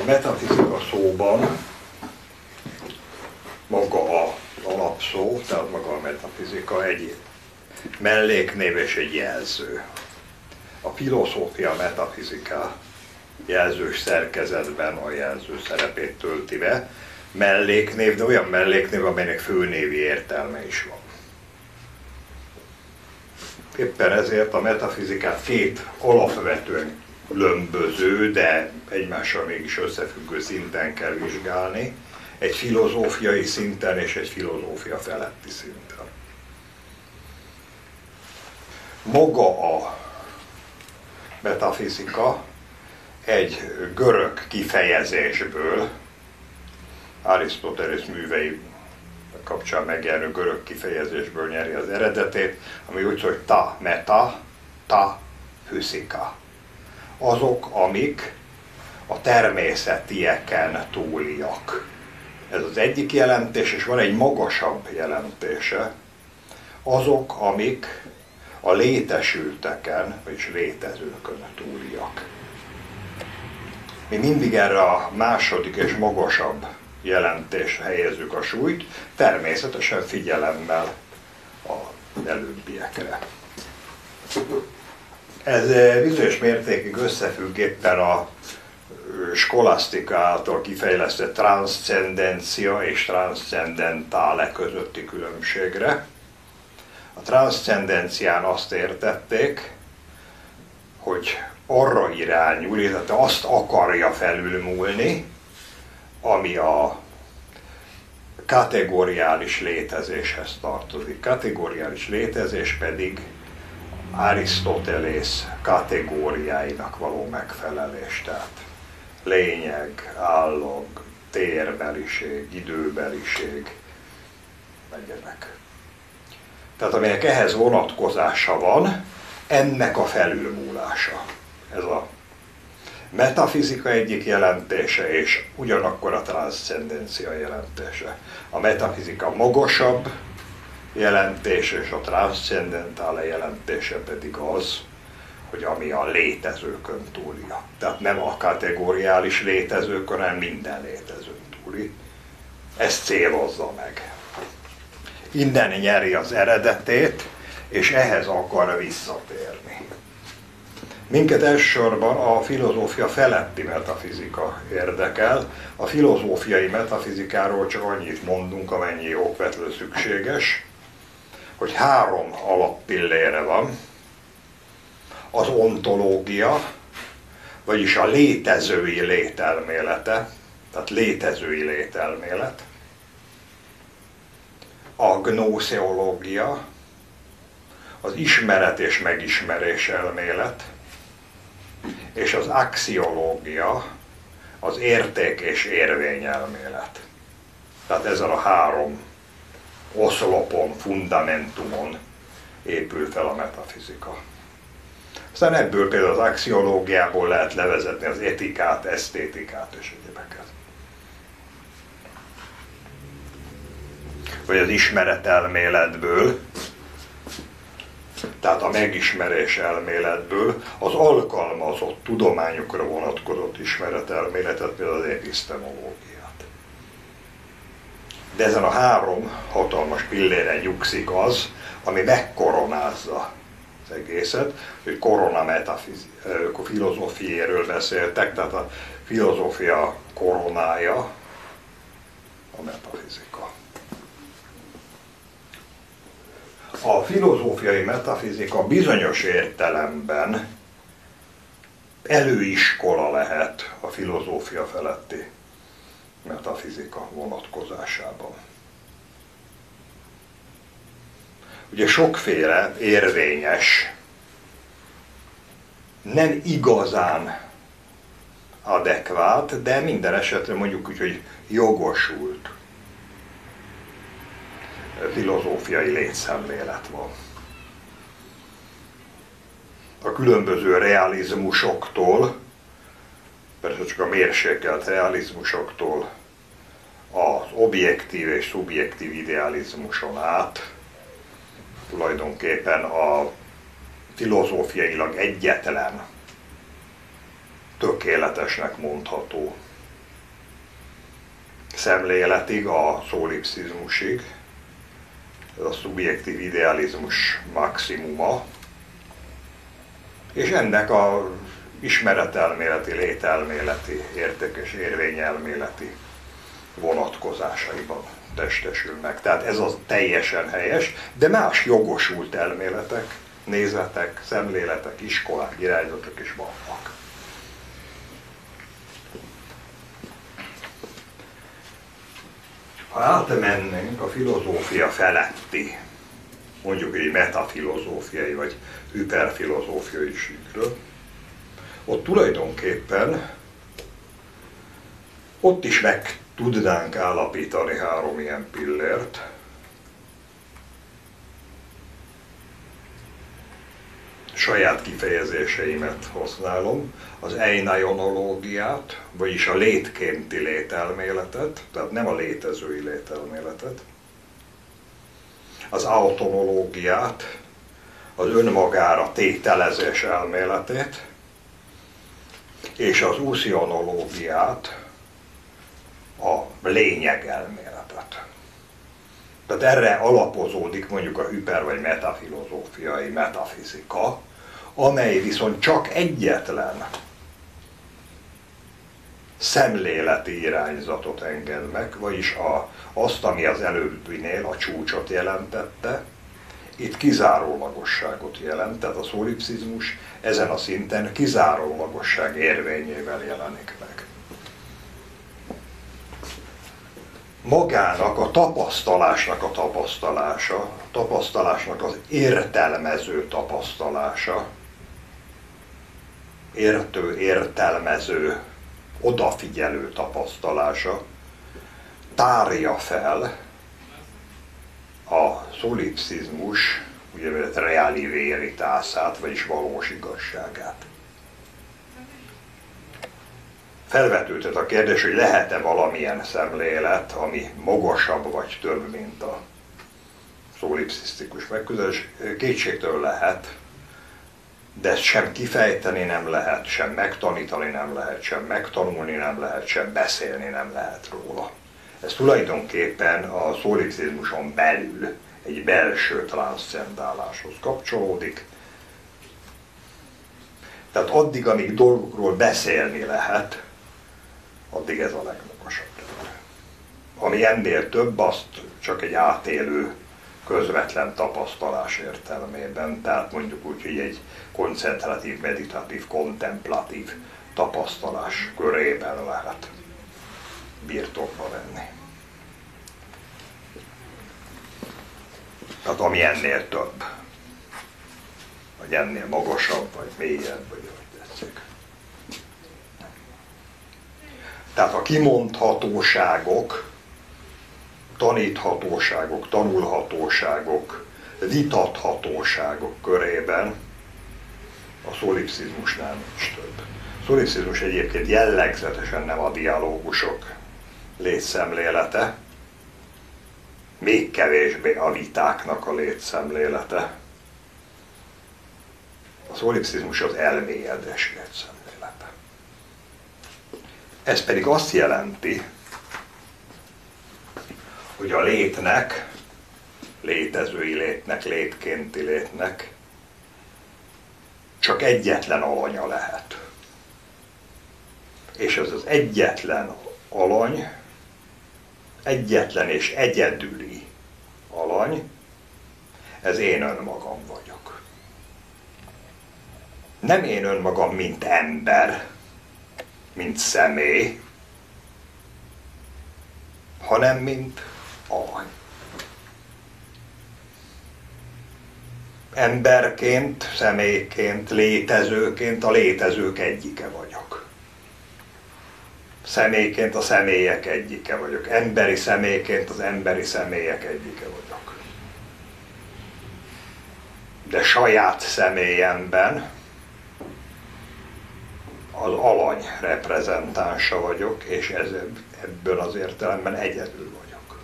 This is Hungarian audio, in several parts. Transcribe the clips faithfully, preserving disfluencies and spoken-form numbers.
A metafizika szóban maga az alapszó, tehát maga a metafizika egy melléknév és egy jelző. A filozófia metafizika jelzős szerkezetben a jelző szerepét tölti be, melléknév, de olyan melléknév, amelynek főnévi értelme is van. Éppen ezért a metafizikát két alapvetően különböző, de egymással mégis összefüggő szinten kell vizsgálni, egy filozófiai szinten és egy filozófia feletti szinten. Maga a metafizika egy görög kifejezésből, Arisztotelész művei kapcsán megjelenő görög kifejezésből nyeri az eredetét, ami úgy szól, hogy ta meta, ta physika. Azok, amik a természetieken túliak. Ez az egyik jelentés, és van egy magasabb jelentése. Azok, amik a létesülteken, vagyis létezőkön túliak. Mi mindig erre a második és magasabb jelentésre helyezzük a súlyt, természetesen figyelemmel az előbbiekre. Ez bizonyos mértékig összefügg éppen a skolasztika által kifejlesztett transzcendencia és transzcendentale közötti különbségre. A transzcendencián azt értették, hogy arra irányul, illetve azt akarja felülmúlni, ami a kategóriális létezéshez tartozik. Kategóriális létezés pedig Arisztotelész kategóriáinak való megfelelés, tehát lényeg, állag, térbeliség, időbeliség, egyebek. Tehát aminek ehhez vonatkozása van, ennek a felülmúlása. Ez a metafizika egyik jelentése, és ugyanakkor a transzcendencia jelentése. A metafizika magasabb jelentése, és a transzcendentále jelentése pedig az, hogy ami a létezőkön túlja. Tehát nem a kategóriális létezőkön, hanem minden létezőn túli. Ezt célozza meg. Innen nyeri az eredetét, és ehhez akar visszatérni. Minket elsősorban a filozófia feletti metafizika érdekel. A filozófiai metafizikáról csak annyit mondunk, amennyi okvetlenül szükséges, hogy három alappillére van. Az ontológia, vagyis a létezői lételmélete, tehát létezői lételmélet. A gnószeológia, az ismeret és megismerés elmélet, és az axiológia, az érték és érvény elmélet. Tehát ezen a három oszlopon, fundamentumon épül fel a metafizika. Aztán ebből például az axiológiából lehet levezetni az etikát, esztétikát és egyébeket. Vagy az ismeretelméletből, tehát a megismerés elméletből az alkalmazott tudományokra vonatkozott ismeretelméletet, például az epistemológiát. De ezen a három hatalmas pilléren nyugszik az, ami megkoronázza az egészet, hogy korona metafizika, filozófiáról beszéltek, tehát a filozófia koronája a metafizika. A filozófiai metafizika bizonyos értelemben előiskola lehet a filozófia feletti metafizika vonatkozásában. Ugye sokféle érvényes, nem igazán adekvát, de minden esetre mondjuk úgy, hogy jogosult filozófiai létszemlélet van. A különböző realizmusoktól, persze csak a mérsékelt realizmusoktól, az objektív és szubjektív idealizmuson át, tulajdonképpen a filozófiailag egyetlen tökéletesnek mondható szemléletig, a szolipszizmusig, ez a szubjektív idealizmus maximuma, és ennek a ismeretelméleti, lételméleti, értékes érvényelméleti vonatkozásaiban testesül meg. Tehát ez az teljesen helyes, de más jogosult elméletek, nézetek, szemléletek, iskolák, irányzatok is vannak. Ha átmennénk a filozófia feletti, mondjuk egy metafilozófiai vagy hiperfilozófiai síkről, ott tulajdonképpen ott is meg tudnánk állapítani három ilyen pillért. Saját kifejezéseimet használom, az einaiológiát, vagyis a létkénti lételméletet, tehát nem a létezői lételméletet, az autonológiát, az önmagára tételezés elméletét, és az uszionológiát, a lényeg elméletet. Tehát erre alapozódik mondjuk a hiper- vagy metafilozófiai metafizika, amely viszont csak egyetlen szemléleti irányzatot enged meg, vagyis a, azt, ami az előbbinél a csúcsot jelentette, itt kizárólagosságot jelent, tehát a szolipszizmus ezen a szinten kizárólagosság érvényével jelenik meg. Magának a tapasztalásnak a tapasztalása, a tapasztalásnak az értelmező tapasztalása, értő, értelmező, odafigyelő tapasztalása tárja fel a szolipszizmus úgynevezett reali veritasát, vagyis valós igazságát. Felvetődött a kérdés, hogy lehet-e valamilyen szemlélet, ami magasabb vagy több, mint a szolipszisztikus megközelítés. Kétségtől lehet, de ezt sem kifejteni nem lehet, sem megtanítani nem lehet, sem megtanulni nem lehet, sem beszélni nem lehet róla. Ez tulajdonképpen a szolipszizmuson belül egy belső transzcendáláshoz kapcsolódik. Tehát addig, amíg dolgokról beszélni lehet, addig ez a legmagasabb. Ami ennél több, azt csak egy átélő, közvetlen tapasztalás értelmében, tehát mondjuk úgy, hogy egy koncentratív, meditatív, kontemplatív tapasztalás körében lehet birtokba venni. Tehát ami ennél több, vagy ennél magasabb, vagy mélyebb, vagy ahogy tetszik. Tehát a kimondhatóságok, taníthatóságok, tanulhatóságok, vitathatóságok körében a szolipszizmusnál nincs több. A szolipszizmus egyébként jellegzetesen nem a dialógusok létszemlélete, még kevésbé a vitáknak a létszemlélete. A szolipszizmus az elmélyedés létszemlélete. Ez pedig azt jelenti, hogy a létnek, létezői létnek, létkénti létnek csak egyetlen alanya lehet. És ez az egyetlen alany, egyetlen és egyedüli alany, ez én önmagam vagyok. Nem én önmagam, mint ember, mint személy, hanem mint alany. Emberként, személyként, létezőként a létezők egyike vagyok. Személyként a személyek egyike vagyok. Emberi személyként az emberi személyek egyike vagyok. De saját személyemben az alany reprezentánsa vagyok, és ez, ebből az értelemben egyedül vagyok.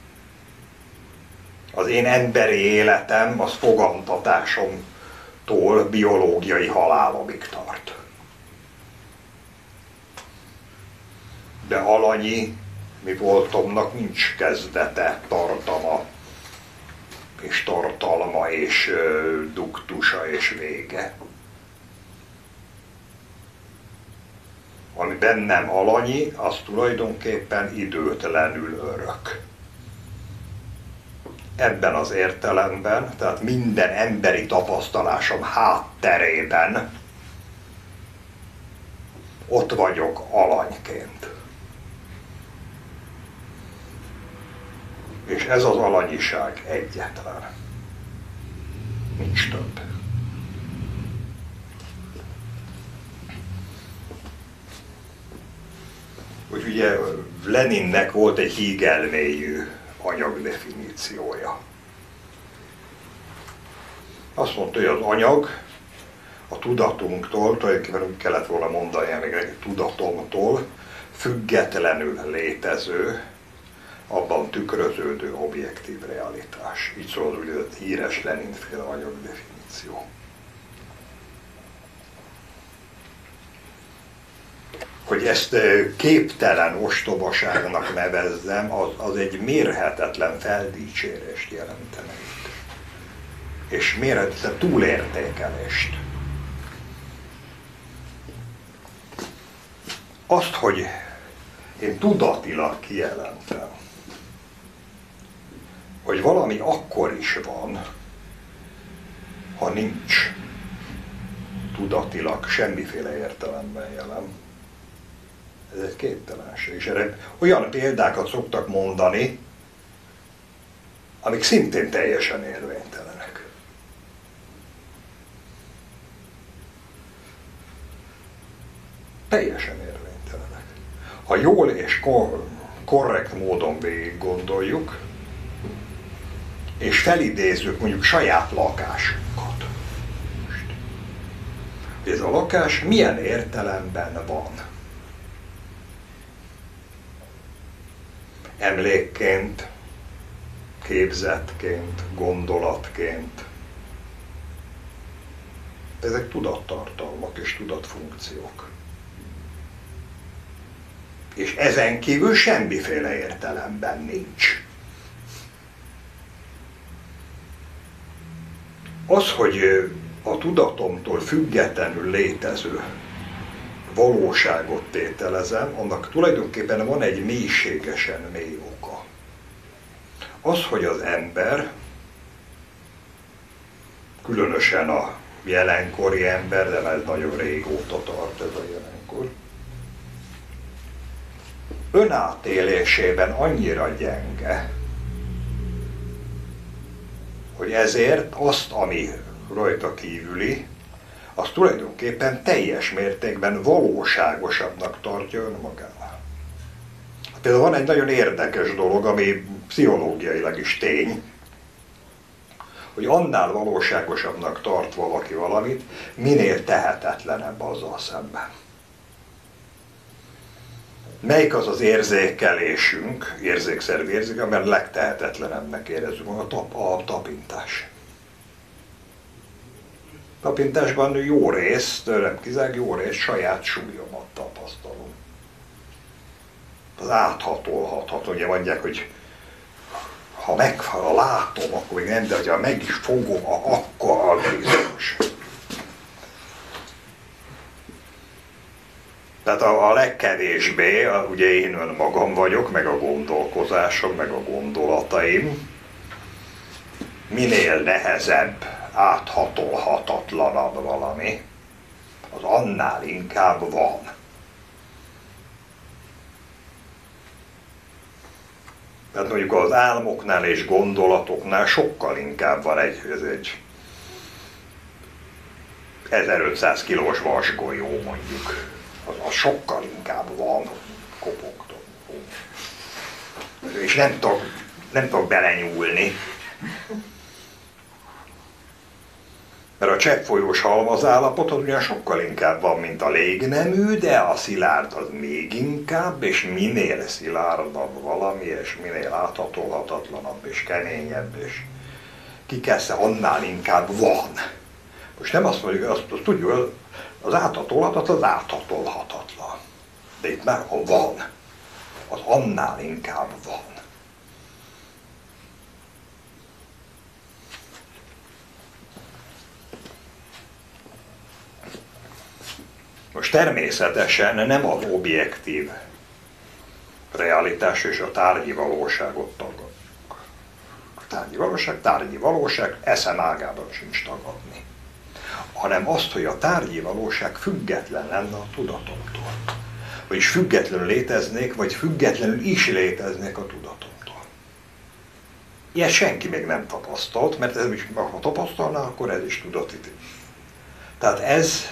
Az én emberi életem az fogantatásomtól biológiai halálomig tart. De alanyi mi voltomnak nincs kezdete, tartama, és tartalma, és ö, duktusa, és vége. Ami bennem alanyi, az tulajdonképpen időtlenül örök. Ebben az értelemben, tehát minden emberi tapasztalásom hátterében ott vagyok alanyként. És ez az alanyiság egyetlen. Nincs több. Úgy ugye Leninnek volt egy hígelmélyű anyagdefiníciója. Azt mondta, hogy az anyag a tudatunktól, tulajdonképpen úgy kellett volna mondani, még egy tudatomtól függetlenül létező, abban tükröződő objektív realitás. Így szól az úgynevezett híres Lenin-féle anyagdefiníció. Hogy ezt képtelen ostobaságnak nevezzem, az, az egy mérhetetlen feldicsérést jelentene itt. És mérhetetlen túlértékelést. Azt, hogy én tudatilag kijelentem, hogy valami akkor is van, ha nincs tudatilag semmiféle értelemben jelen. Ez egy képtelenség. És erre olyan példákat szoktak mondani, amik szintén teljesen érvénytelenek. Teljesen érvénytelenek. Ha jól és kor- korrekt módon végig gondoljuk, és felidézzük mondjuk saját lakásunkat. Ez a lakás milyen értelemben van? Emlékként, képzetként, gondolatként. Ezek tudattartalmak és tudatfunkciók. És ezen kívül semmiféle értelemben nincs. Az, hogy a tudatomtól függetlenül létező valóságot tételezem, annak tulajdonképpen van egy mélységesen mély oka. Az, hogy az ember, különösen a jelenkori ember, de ez nagyon régóta tart ez a jelenkor, önátélésében annyira gyenge, hogy ezért azt, ami rajta kívüli, az tulajdonképpen teljes mértékben valóságosabbnak tartja önmagánál. Például van egy nagyon érdekes dolog, ami pszichológiailag is tény, hogy annál valóságosabbnak tart valaki valamit, minél tehetetlenebb azzal szemben. Melyik az az érzékelésünk, érzékszervi érzékel, mert legtehetetlenebbnek érezzük a, tap, a tapintás. Tapintásban jó részt, nem kizárólag jó részt saját súlyomat tapasztalom. Az áthatolhatható, ugye mondják, hogy ha meg, ha látom, akkor még nem, de ha meg is fogom, akkor az bizonyos. Tehát a, a legkevésbé, a, ugye én önmagam vagyok, meg a gondolkozásom, meg a gondolataim, minél nehezebb, áthatolhatatlanabb valami, az annál inkább van. Tehát mondjuk az álmoknál és gondolatoknál sokkal inkább van egy, ez egy ezerötszáz kilós vasgolyó mondjuk. Az, az sokkal inkább van, kopogtom. És nem tudok, nem tudok belenyúlni. Mert a cseppfolyós halmazállapot az ugyan sokkal inkább van, mint a légnemű, de a szilárd az még inkább, és minél szilárdabb valami, és minél áthatolhatatlanabb, és keményebb, és kikesze, annál inkább van. Most nem azt mondjuk, azt, azt tudjuk, az áthatolhatatlan az áthatolhatatlan. De itt már, ha van, az annál inkább van. Most természetesen nem az objektív realitás és a tárgyi valóságot tagadjuk. A tárgyi valóság, tárgyi valóság, eszem ágában sincs tagadni. Hanem azt, hogy a tárgyi valóság független lenne a tudatomtól. Vagyis függetlenül léteznék, vagy függetlenül is léteznék a tudatomtól. Ilyet senki még nem tapasztalt, mert ez is, ha tapasztalná, akkor ez is tudati. Tehát ez,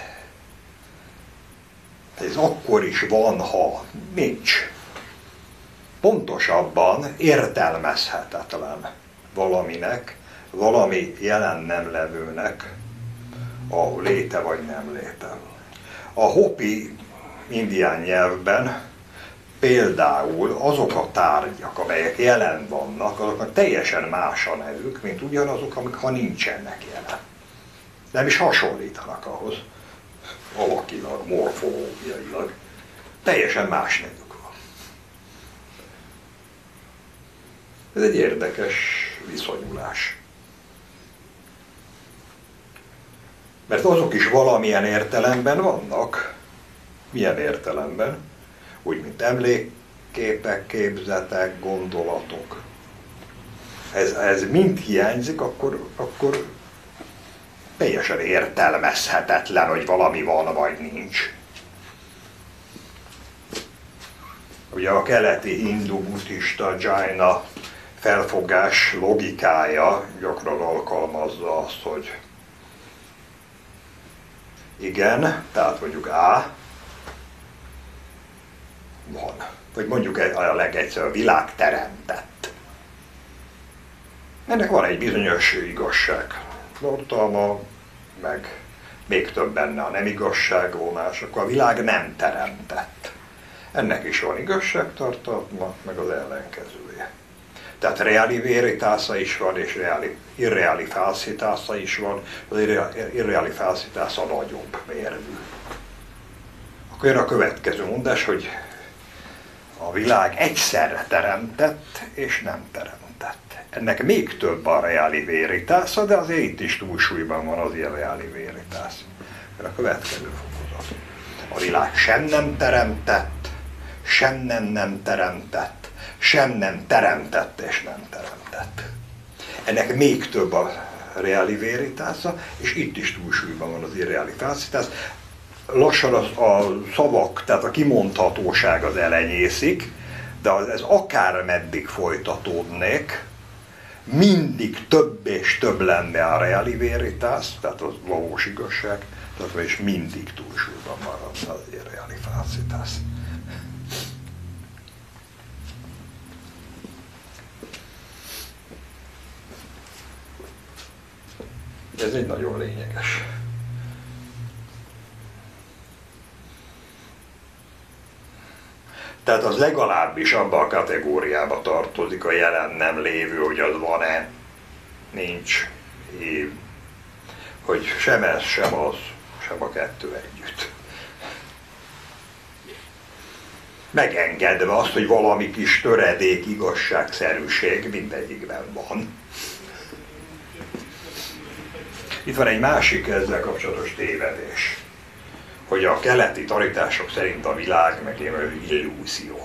ez akkor is van, ha nincs. Pontosabban értelmezhetetlen valaminek, valami jelen nem levőnek a léte vagy nem léte. A Hopi indián nyelvben például azok a tárgyak, amelyek jelen vannak, azoknak teljesen más a nevük, mint ugyanazok, amik ha nincsenek jelen. Nem is hasonlítanak ahhoz, alakilag, morfológiailag. Teljesen más nevük van. Ez egy érdekes viszonyulás. Mert azok is valamilyen értelemben vannak. Milyen értelemben? Úgy, mint emlékképek, képzetek, gondolatok. Ez, ez mind hiányzik, akkor, akkor teljesen értelmezhetetlen, hogy valami van, vagy nincs. Ugye a keleti hindu-buddhista jaina felfogás logikája gyakran alkalmazza azt, hogy igen, tehát mondjuk A van. Vagy mondjuk a legegyszerűbb, a világ teremtett. Ennek van egy bizonyos igazság tartalma, meg még több benne a nem igazságvonás, akkor a világ nem teremtett. Ennek is van igazságtartalma, meg az ellenkezője. Tehát reali veritása is van, és reali, irreali falsitása is van, az irreali falsitása nagyobb mérvű. Akkor jön a következő mondás, hogy a világ egyszerre teremtett, és nem teremtett. Ennek még több a reali veritása, de azért itt is túlsúlyban van az irreali veritása. Mert a következő fokozat. A világ sem nem teremtett, sem nem nem teremtett, sem nem teremtett és nem teremtett. Ennek még több a reali veritása, és itt is túlsúlyban van az irreali falsitása. Lassan az, a szavak, tehát a kimondhatóság az elenyészik, de az, ez akár meddig folytatódnék, mindig több és több lenne a reali veritas, tehát az valós igazság, tehát és mindig túlsúlyban maradna az irreali falsitas. Ez egy nagyon lényeges. Tehát az legalábbis abba a kategóriába tartozik a jelen nem lévő, hogy az van-e, nincs, év, hogy sem ez, sem az, sem a kettő együtt. Megengedve azt, hogy valami kis töredék igazságszerűség mindegyikben van. Itt van egy másik ezzel kapcsolatos tévedés, hogy a keleti tanítások szerint a világ meg illúzió,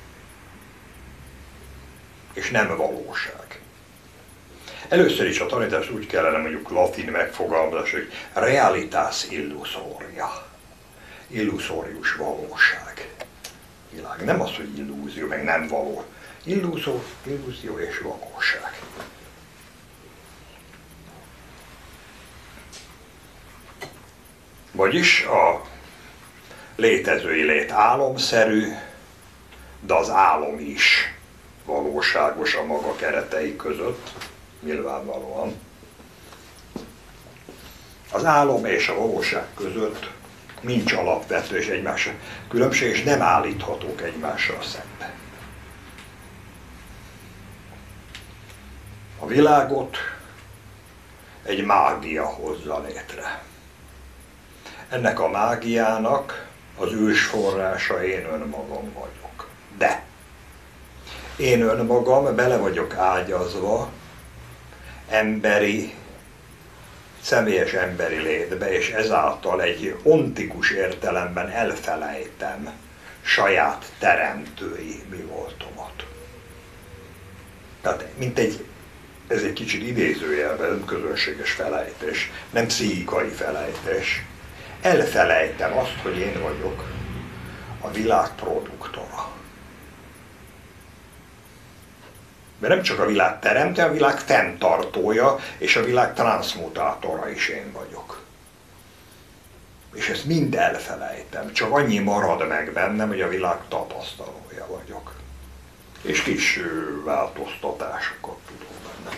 és nem valóság. Először is a tanítást úgy kellene mondjuk latin megfogalmazás, hogy realitas illusoria, illuszórius valóság. Világ. Nem az, hogy illúzió, meg nem való. Illúzió, illúzió és valóság. Vagyis a létezői lét álomszerű, de az álom is valóságos a maga keretei között, nyilvánvalóan. Az álom és a valóság között nincs alapvető és egymásra különbség, és nem állíthatók egymással szembe. A világot egy mágia hozza létre. Ennek a mágiának az ősforrása én önmagam vagyok. De én önmagam bele vagyok ágyazva emberi, személyes emberi létbe, és ezáltal egy ontikus értelemben elfelejtem saját teremtői mi voltomat. Tehát mint egy, ez egy kicsit idézőjelben közönséges felejtés, nem pszichikai felejtés. Elfelejtem azt, hogy én vagyok a világ produktora. Mert nem csak a világ teremtő, a világ fenntartója és a világ transzmutátora is én vagyok. És ezt mind elfelejtem, csak annyi marad meg bennem, hogy a világ tapasztalója vagyok. És kis változtatásokat tudok benne.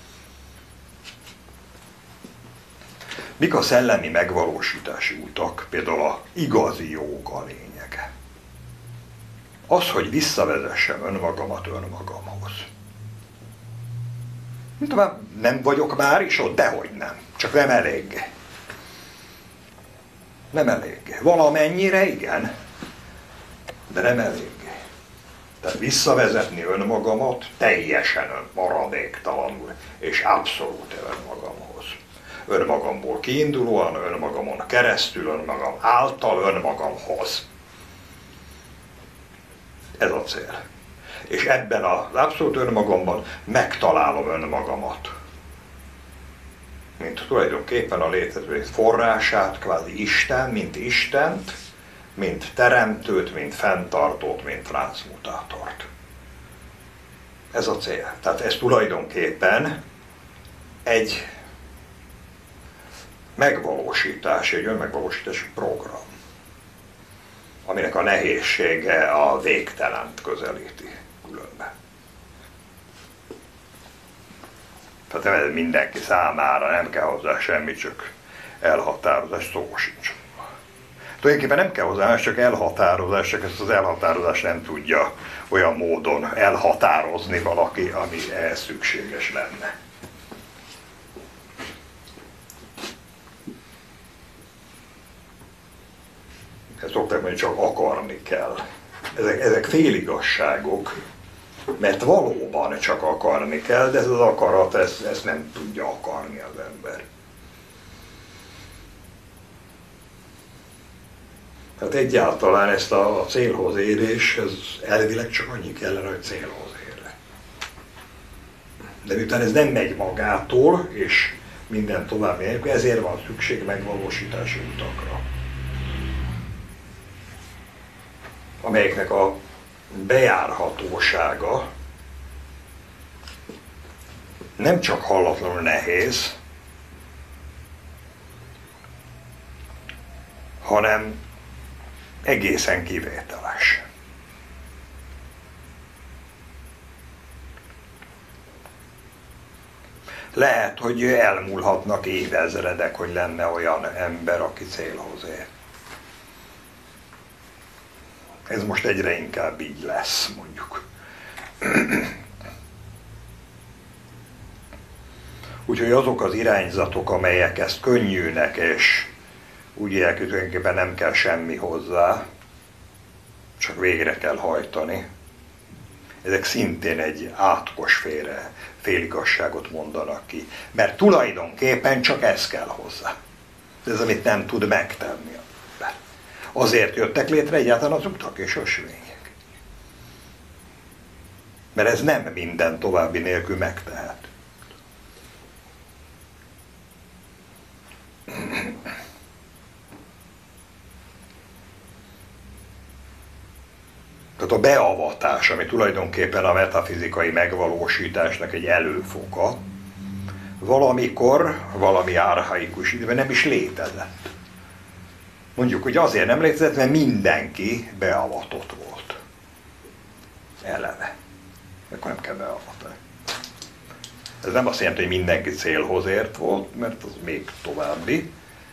Mik a szellemi megvalósítási utak, például a igazi jóga lényege? Az, hogy visszavezessem önmagamat önmagamhoz. Tovább nem vagyok már is ott, dehogy nem. Csak nem elég. Nem elég. Valamennyire igen, de nem elég. Tehát visszavezetni önmagamat teljesen maradéktalanul és abszolút önmagamhoz. Önmagamból kiindulóan, önmagamon keresztül, önmagam által, önmagamhoz. Ez a cél. És ebben az abszolút önmagamban megtalálom önmagamat. Mint tulajdonképpen a létezés forrását, kvázi Isten, mint Istent, mint teremtőt, mint fenntartót, mint transzmutátort. Ez a cél. Tehát ez tulajdonképpen egy megvalósítás, egy önmegvalósítási program, aminek a nehézsége a végtelent közelíti különben. Tehát ez mindenki számára, nem kell hozzá semmi, csak elhatározás, szó sincs. Tulajdonképpen nem kell hozzá, csak elhatározás, csak ezt az elhatározást nem tudja olyan módon elhatározni valaki, ami ehhez szükséges lenne. Ezt szokták mondani, csak akarni kell. Ezek, ezek féligasságok, mert valóban csak akarni kell, de ez az akarat, ezt, ezt nem tudja akarni az ember. Tehát egyáltalán ezt a, a célhoz érés, ez elvileg csak annyi kellene, hogy célhoz érre. De miután ez nem megy magától, és minden tovább nélkül, ezért van szükség megvalósítási utakra, amelyeknek a bejárhatósága nem csak hallatlanul nehéz, hanem egészen kivételes. Lehet, hogy elmúlhatnak évezredek, hogy lenne olyan ember, aki célhoz ér. Ez most egyre inkább így lesz, mondjuk. Úgyhogy azok az irányzatok, amelyek ezt könnyűnek, és úgy élják, hogy tulajdonképpen nem kell semmi hozzá, csak végre kell hajtani. Ezek szintén egy átkos félre, féligasságot mondanak ki. Mert tulajdonképpen csak ez kell hozzá. Ez, amit nem tud megtenni. Azért jöttek létre egyáltalán az utak és ösvények. Mert ez nem minden további nélkül megtehet. Tehát a beavatás, ami tulajdonképpen a metafizikai megvalósításnak egy előfoka, valamikor, valami árhaikus időben nem is létezett. Mondjuk, hogy azért nem létezett, mert mindenki beavatott volt. Eleve. Akkor nem kell beavatni. Ez nem azt jelenti, hogy mindenki célhoz ért volt, mert az még további.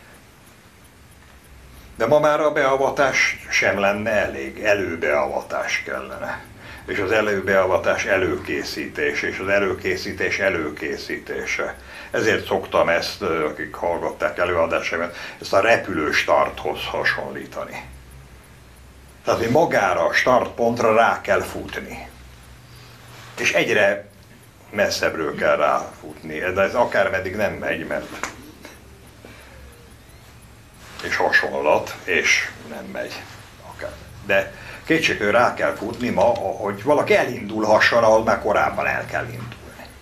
De ma már a beavatás sem lenne elég, előbeavatás kellene. És az előbeavatás előkészítés, és az előkészítés előkészítése. Ezért szoktam ezt, akik hallgatták előadásaimat, ezt a repülő starthoz hasonlítani. Tehát, hogy magára a startpontra rá kell futni. És egyre messzebbről kell ráfutni, de ez akármeddig nem megy, mert és hasonlat, és nem megy. Akár. De kétségkívül rá kell futni ma, hogy valaki elindulhasson, ahol már korábban el kell indulni.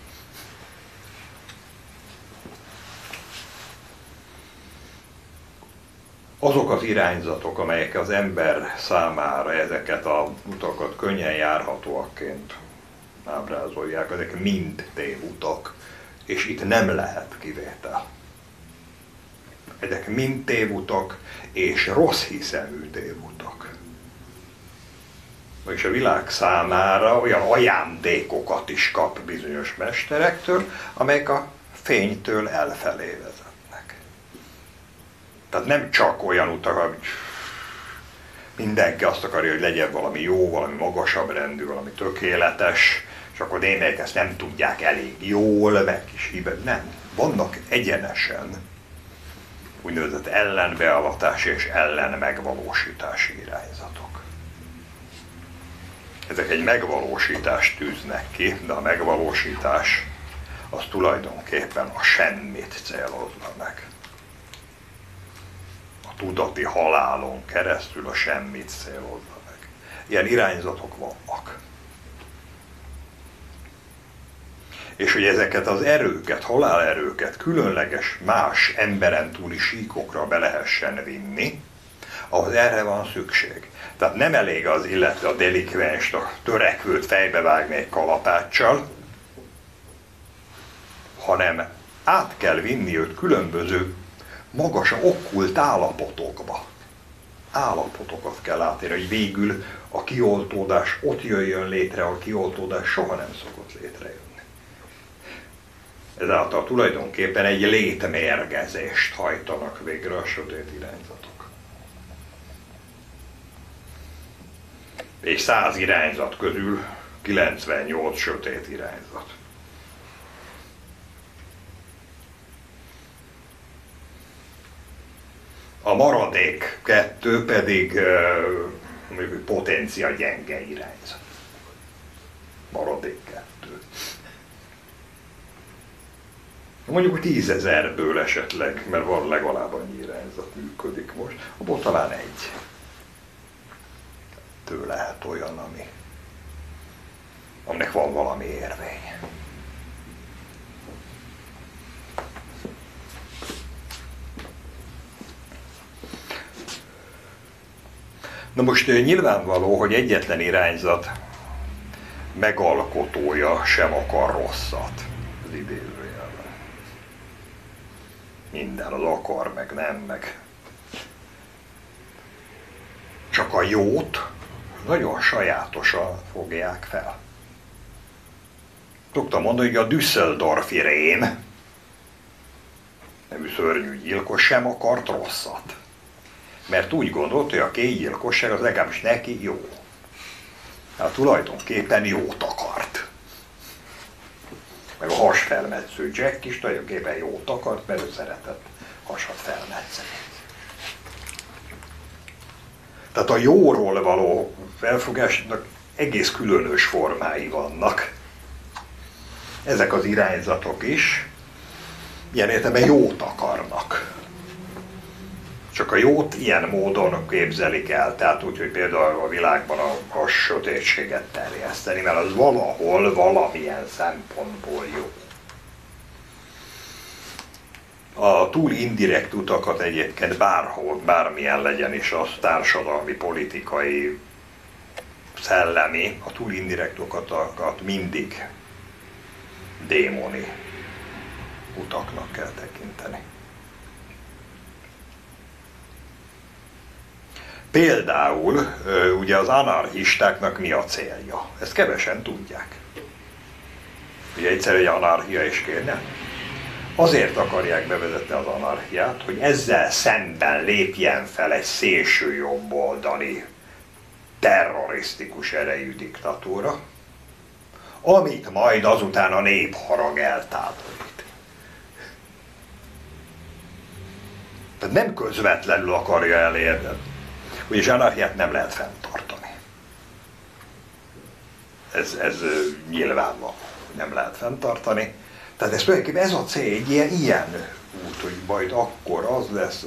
Azok az irányzatok, amelyek az ember számára ezeket a utakat könnyen járhatóakként ábrázolják, ezek mind tévutak, és itt nem lehet kivétel. Ezek mind tévutak, és rossz hiszemű tévutak. És a világ számára olyan ajándékokat is kap bizonyos mesterektől, amelyek a fénytől elfelé vezetnek. Tehát nem csak olyan utak, hogy mindenki azt akarja, hogy legyen valami jó, valami magasabb rendű, valami tökéletes, és akkor némelyek ezt nem tudják elég jól, meg is hibet. Nem. Vannak egyenesen úgynevezett ellenbeavatási és ellenmegvalósítási irányzatok. Ezek egy megvalósítást tűznek ki, de a megvalósítás az tulajdonképpen a semmit célozza meg. A tudati halálon keresztül a semmit célozza meg. Ilyen irányzatok vannak. És hogy ezeket az erőket, halálerőket különleges más emberen túli síkokra be lehessen vinni, ahhoz erre van szükség. Tehát nem elég az, illetve a delikvenst, a törekvőt fejbevágni egy kalapáccsal, hanem át kell vinni őt különböző magas, okkult állapotokba. Állapotokat kell átérni, hogy végül a kioltódás ott jöjjön létre, a kioltódás soha nem szokott létrejönni. Ezáltal tulajdonképpen egy létmérgezést hajtanak végre a sötét irányzatok. És száz irányzat közül kilencvennyolc sötét irányzat. A maradék kettő pedig uh, potencia gyenge irányzat. Maradék kettő. Mondjuk tízezerből esetleg, mert van legalább annyi irányzat működik most, abból talán egy. Tő lehet olyan, ami, aminek van valami érvény. Na most nyilvánvaló, hogy egyetlen irányzat megalkotója sem akar rosszat az idézőjelben. Minden az akar, meg nem, meg csak a jót nagyon sajátosan fogják fel. Szoktam mondani, hogy a Düsseldorfi rém nevű szörnyű gyilkos sem akart rosszat. Mert úgy gondolt, hogy a kétgyilkosság az legalábbis neki jó. Hát tulajdonképpen jót akart. Meg a hasfelmetsző Jack is tulajdonképpen jót akart, mert ő szeretett hasat felmetszeni. Tehát a jóról való felfogásnak egész különös formái vannak. Ezek az irányzatok is ilyen értelemben jót akarnak. Csak a jót ilyen módon képzelik el, tehát úgy, hogy például a világban a, a sötétséget terjeszteni, mert az valahol, valamilyen szempontból jó. A túl indirekt utakat egyébként bárhol, bármilyen legyen is az társadalmi, politikai, szellemi, a túl indirekt utakat mindig démoni utaknak kell tekinteni. Például ugye az anarchistáknak mi a célja? Ezt kevesen tudják. Ugye egyszer egy anarchia is kérne. Azért akarják bevezetni az anarchiát, hogy ezzel szemben lépjen fel egy szélső jobboldali terrorisztikus erejű diktatúra, amit majd azután a népharag eltávolít. Tehát nem közvetlenül akarja elérni. Ugyanis anarchiát nem lehet fenntartani. ez, ez nyilvánvaló, nem lehet fenntartani. Tehát ez tulajdonképpen ez a cél, egy ilyen, ilyen út, hogy majd akkor az lesz.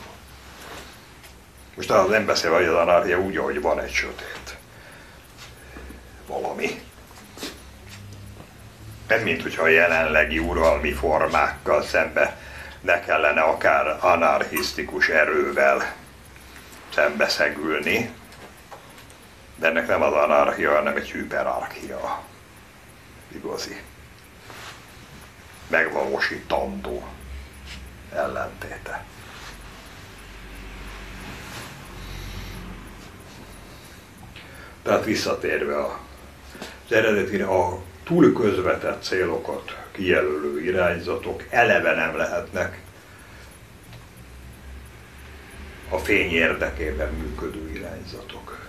Most az nem beszél, hogy az anarchia úgy, ahogy van egy sötét valami. Nem mint hogyha a jelenlegi uralmi formákkal szembe ne kellene akár anarchisztikus erővel szembeszegülni, de ennek nem az anarchia, hanem egy hiperarchia. Igazi. Megvalósítandó ellentéte. Tehát visszatérve az eredetire, a túl közvetett célokat kijelölő irányzatok eleve nem lehetnek a fény érdekében működő irányzatok.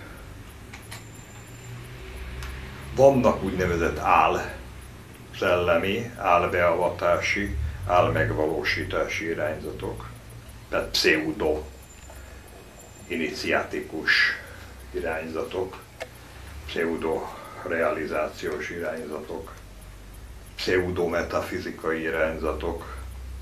Vannak úgynevezett áll szellemi, álbeavatási, álmegvalósítási irányzatok, tehát pseudo iniciátikus irányzatok, pseudo realizációs irányzatok, pseudo metafizikai irányzatok,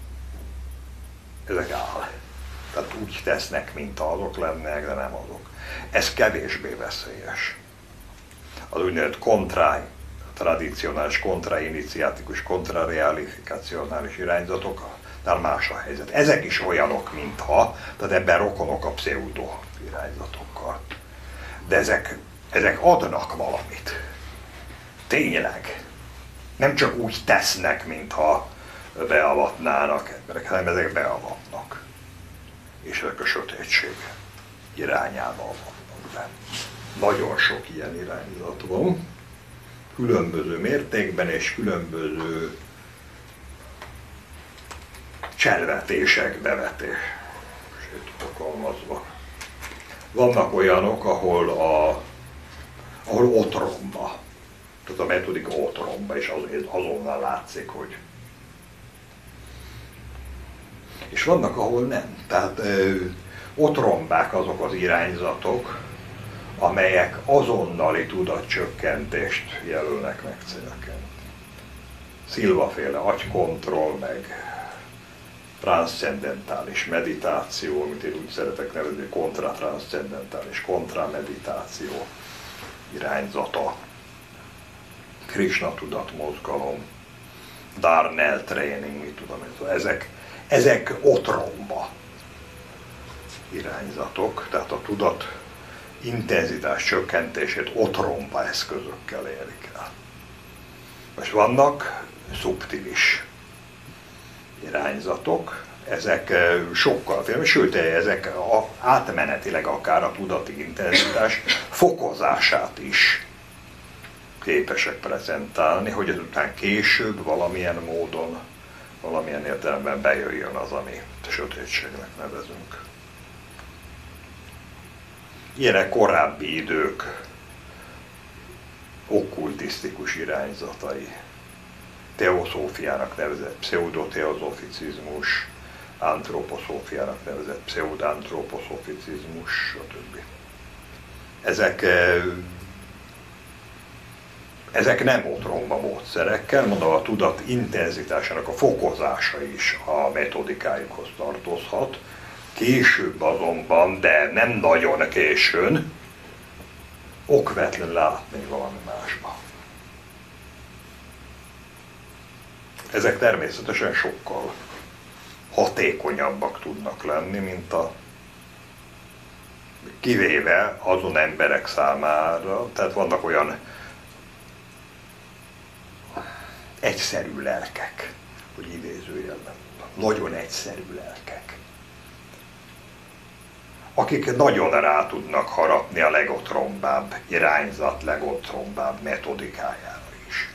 ezek áll. Tehát úgy tesznek, mint azok lennek, de nem azok. Ez kevésbé veszélyes. Az úgynevezett kontra, tradicionális, kontrainiciátikus, kontrarealifikácionális irányzatoknál más a helyzet. Ezek is olyanok, mintha, tehát ebben rokonok a pseudo irányzatokkal. De ezek, ezek adnak valamit. Tényleg. Nem csak úgy tesznek, mintha beavatnának emberek, hanem ezek beavatnak. És ezek a sötétség irányában vannak be. Nagyon sok ilyen irányzat van, különböző mértékben és különböző cselvetések bevetését alkalmazva. Vannak olyanok, ahol, a, ahol otromba, tehát a metodika otromba, és az, azonnal látszik, hogy... És vannak, ahol nem. Tehát ö, otrombák azok az irányzatok, amelyek azonnali tudatcsökkentést jelölnek meg célként. Szilva-féle agykontroll, meg transzcendentális meditáció, amit én úgy szeretek nevezni, kontratranszcendentális kontrameditáció irányzata, Krishna tudatmozgalom, Darnell training, mit tudom én, ezek, ezek otromba irányzatok, tehát a tudat intenzitás csökkentését otromba eszközökkel érik el. Most vannak szubtilis irányzatok, ezek sokkal film, sőt, ezek átmenetileg akár a tudati intenzitás fokozását is képesek prezentálni, hogy ezután később valamilyen módon, valamilyen értelemben bejöjjön az, amit sötétségnek nevezünk. Ilyenek korábbi idők okkultisztikus irányzatai, teoszófiának nevezett pseudoteozoficizmus, antroposzófiának nevezett pseudantroposzofizmus, stb. Ezek, ezek nem otromba módszerekkel, mondom, a tudat intenzitásának a fokozása is a metodikájukhoz tartozhat. Később azonban, de nem nagyon későn, okvetlen látni valami másba. Ezek természetesen sokkal hatékonyabbak tudnak lenni, mint a kivéve azon emberek számára, tehát vannak olyan egyszerű lelkek, hogy idézőjelben, nagyon egyszerű lelkek, akik nagyon rá tudnak harapni a legotrombább irányzat, legotrombább metodikájára is.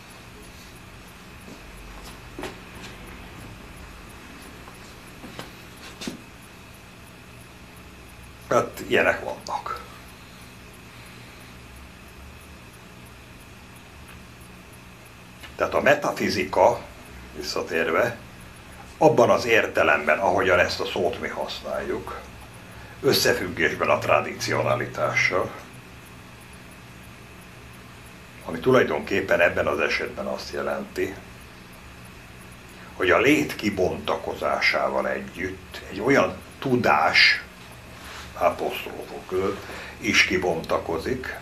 Hát ilyenek vannak. Tehát a metafizika, visszatérve, abban az értelemben, ahogyan ezt a szót mi használjuk, összefüggésben a tradicionalitással, ami tulajdonképpen ebben az esetben azt jelenti, hogy a lét kibontakozásával együtt egy olyan tudás, aposztolófok között, is kibontakozik,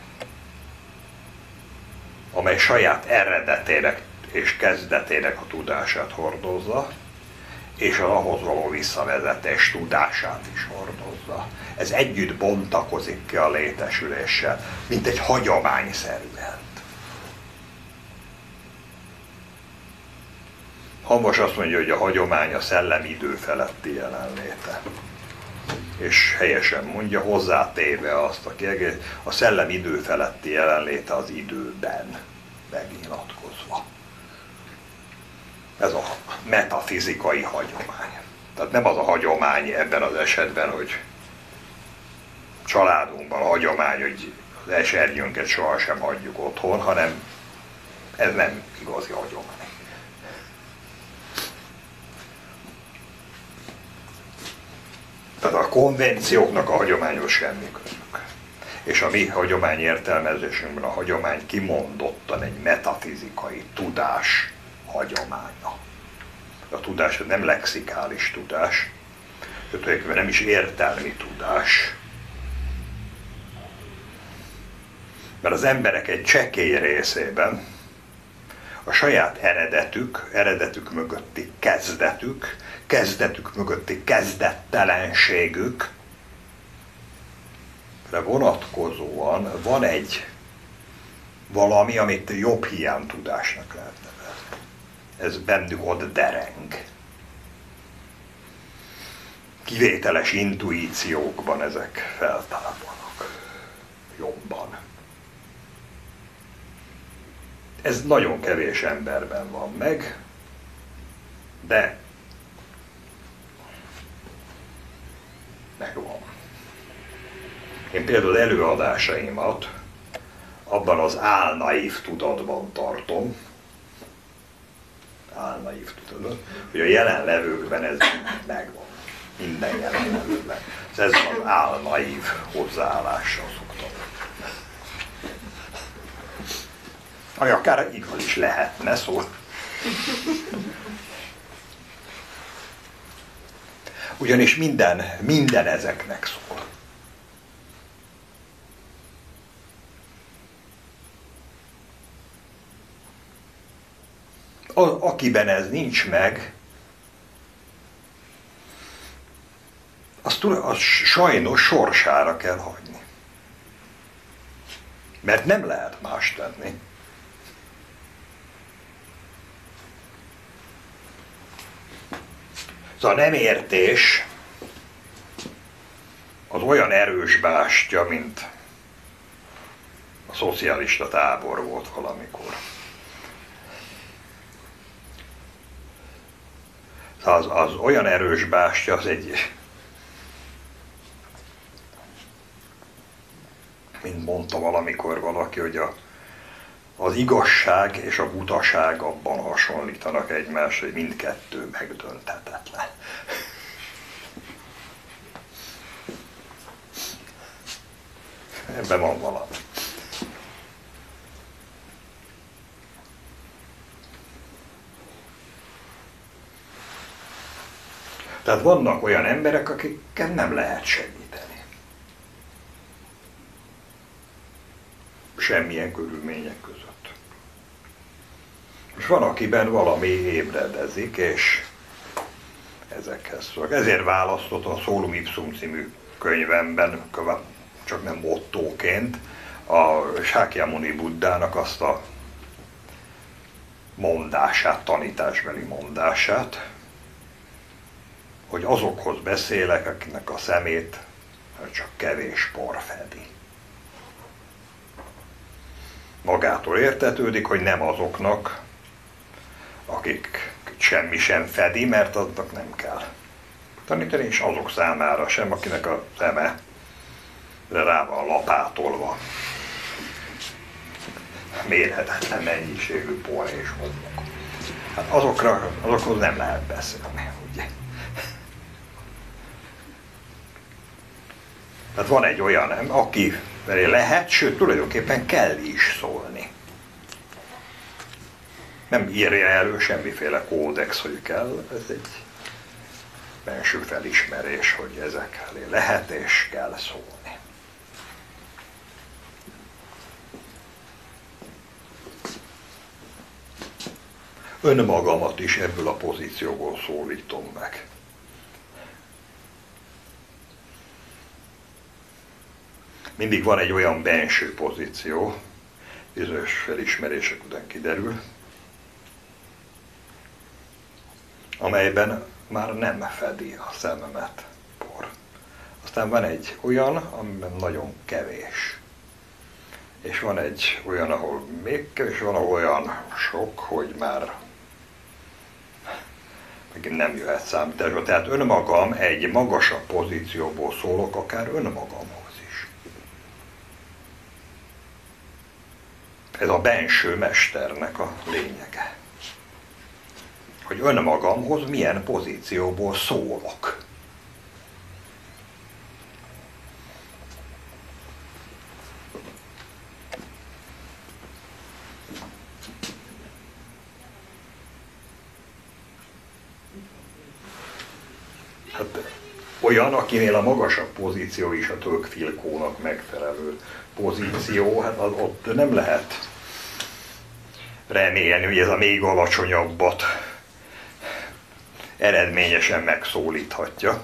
amely saját eredetének és kezdetének a tudását hordozza, és az ahhoz való visszavezetés tudását is hordozza. Ez együtt bontakozik ki a létesüléssel, mint egy hagyományszerűen. Hamvas azt mondja, hogy a hagyomány a szellem idő feletti jelenléte. És helyesen mondja, hozzátéve azt a kiegész, a szellem idő feletti jelenléte az időben megnyilatkozva. Ez a metafizikai hagyomány. Tehát nem az a hagyomány ebben az esetben, hogy családunkban a hagyomány, hogy az esernyőnket sohasem hagyjuk otthon, hanem ez nem igazi hagyomány. Tehát a konvencióknak a hagyományos semmi közük. És a mi hagyomány értelmezésünkben a hagyomány kimondottan egy metafizikai tudás hagyománya. A tudás nem lexikális tudás, tulajdonképpen nem is értelmi tudás. Mert az emberek egy csekély részében a saját eredetük, eredetük mögötti kezdetük, kezdetük mögötti kezdettelenségük vonatkozóan van egy valami, amit jobb hiánytudásnak lehet nevezni. Ez bennük ott dereng. Kivételes intuíciókban ezek feltámadnak jobban. Ez nagyon kevés emberben van meg, de megvan. Én például előadásaimat abban az álnaív tudatban tartom, álnaív tudatban, hogy a jelenlevőkben ez megvan. Minden jelenlevőkben. Ez az álnaív hozzáállással szoktam. Ami akár igaz is lehetne, szó. Ugyanis minden, minden ezeknek szól. A, akiben ez nincs meg, azt, azt sajnos sorsára kell hagyni. Mert nem lehet más tenni. Szóval nem értés az olyan erős bástya, mint a szocialista tábor volt valamikor. Az, az olyan erős bástya, az egy, mint mondta valamikor valaki, hogy a, az igazság és a butaság abban hasonlítanak egymásra, hogy mindkettő megdönthetetlen. Ebben van valami. Tehát vannak olyan emberek, akikkel nem lehet segíteni. Semmilyen körülmények között. És van, akiben valami ébredezik, és ezekhez szólok. Ezért választottam a Solum Ipsum című könyvemben, csak nem mottóként, a Sákyamuni Buddhának azt a mondását, tanításbeli mondását, hogy azokhoz beszélek, akiknek a szemét csak kevés por fedi. Magától értetődik, hogy nem azoknak, akik semmi sem fedi, mert aznak nem kell tanítani, és azok számára sem, akinek a szeme rá van lapátolva. Mérhetetlen mennyiségű por és homlok. Hát azokra, azokhoz nem lehet beszélni, ugye? Tehát van egy olyan, aki lehet, sőt tulajdonképpen kell is szólni. Nem írja elő semmiféle kódex, hogy kell, ez egy belső felismerés, hogy ezek elé lehet és kell szólni. Önmagamat is ebből a pozícióból szólítom meg. Mindig van egy olyan benső pozíció, bizonyos felismerések után kiderül, amelyben már nem fedi a szememet por. Aztán van egy olyan, amiben nagyon kevés. És van egy olyan, ahol még kevés, van ahol olyan sok, hogy már megint nem jöhet számításba. Tehát önmagam egy magasabb pozícióból szólok, akár önmagamhoz is. Ez a benső mesternek a lényege. Hogy önmagamhoz milyen pozícióból szólok. Hát, olyan, akinél a magasabb pozíció is a Tocqueville-kónak megfelelő pozíció, hát az ott nem lehet remélni, hogy ez a még alacsonyabbat eredményesen megszólíthatja.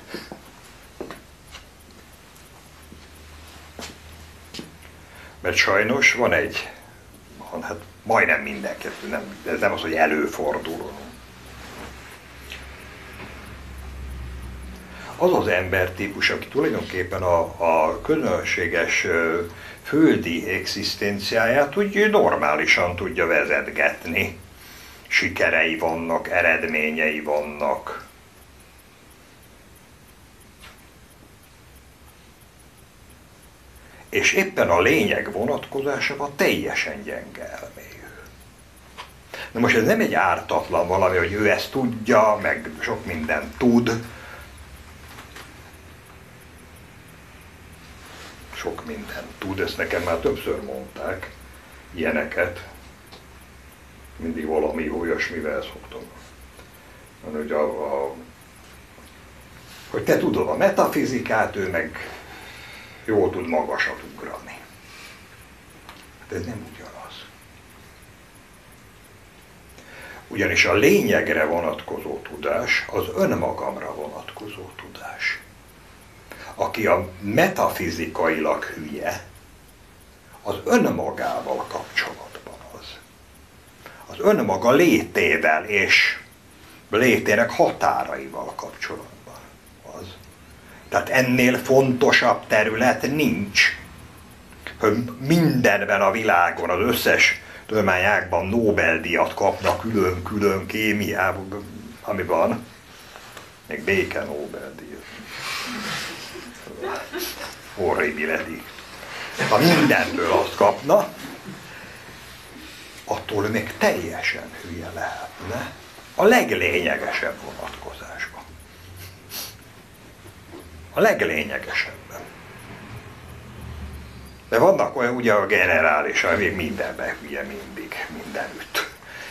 Mert sajnos van egy, hát majdnem mindenki, nem, ez nem az, hogy előfordul. Az az embertípus, aki tulajdonképpen a, a közönséges földi egzisztenciáját úgy normálisan tudja vezetgetni. Sikerei vannak, eredményei vannak. És éppen a lényeg vonatkozásában teljesen gyenge elmélyű. Na most ez nem egy ártatlan valami, hogy ő ezt tudja, meg sok mindent tud. Sok mindent tud, ezt nekem már többször mondták, ilyeneket. Mindig valami olyasmivel szoktam. Hogy, a, a, hogy te tudod a metafizikát, ő meg jól tud magasat ugrani. De ez nem ugyanaz. Ugyanis a lényegre vonatkozó tudás az önmagamra vonatkozó tudás. Aki a metafizikailag hülye, az önmagával kapcsolatban az. Az önmaga létével és létének határaival kapcsolatban az. Tehát ennél fontosabb terület nincs, hogy mindenben a világon az összes tudományágban Nobel-díjat kapnak külön-külön kémiában, ami van, még béke Nobel-díjat. Horribiledi. Ha mindenből azt kapna, attól még teljesen hülye lehetne a leglényegesebb vonatkozásban. A leglényegesebben. De vannak olyan, ugye a generális, ami még mindenben hülye mindig, mindenütt.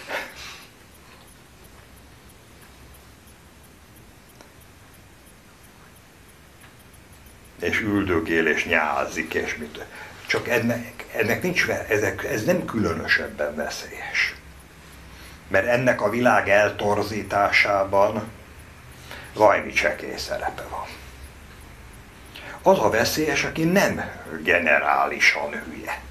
És üldögél, és nyázik, és mit. Csak ennek, ennek nincs, ezek, ez nem különösebben veszélyes. Mert ennek a világ eltorzításában valami csekély szerepe van. Az a veszélyes, aki nem generálisan hülye.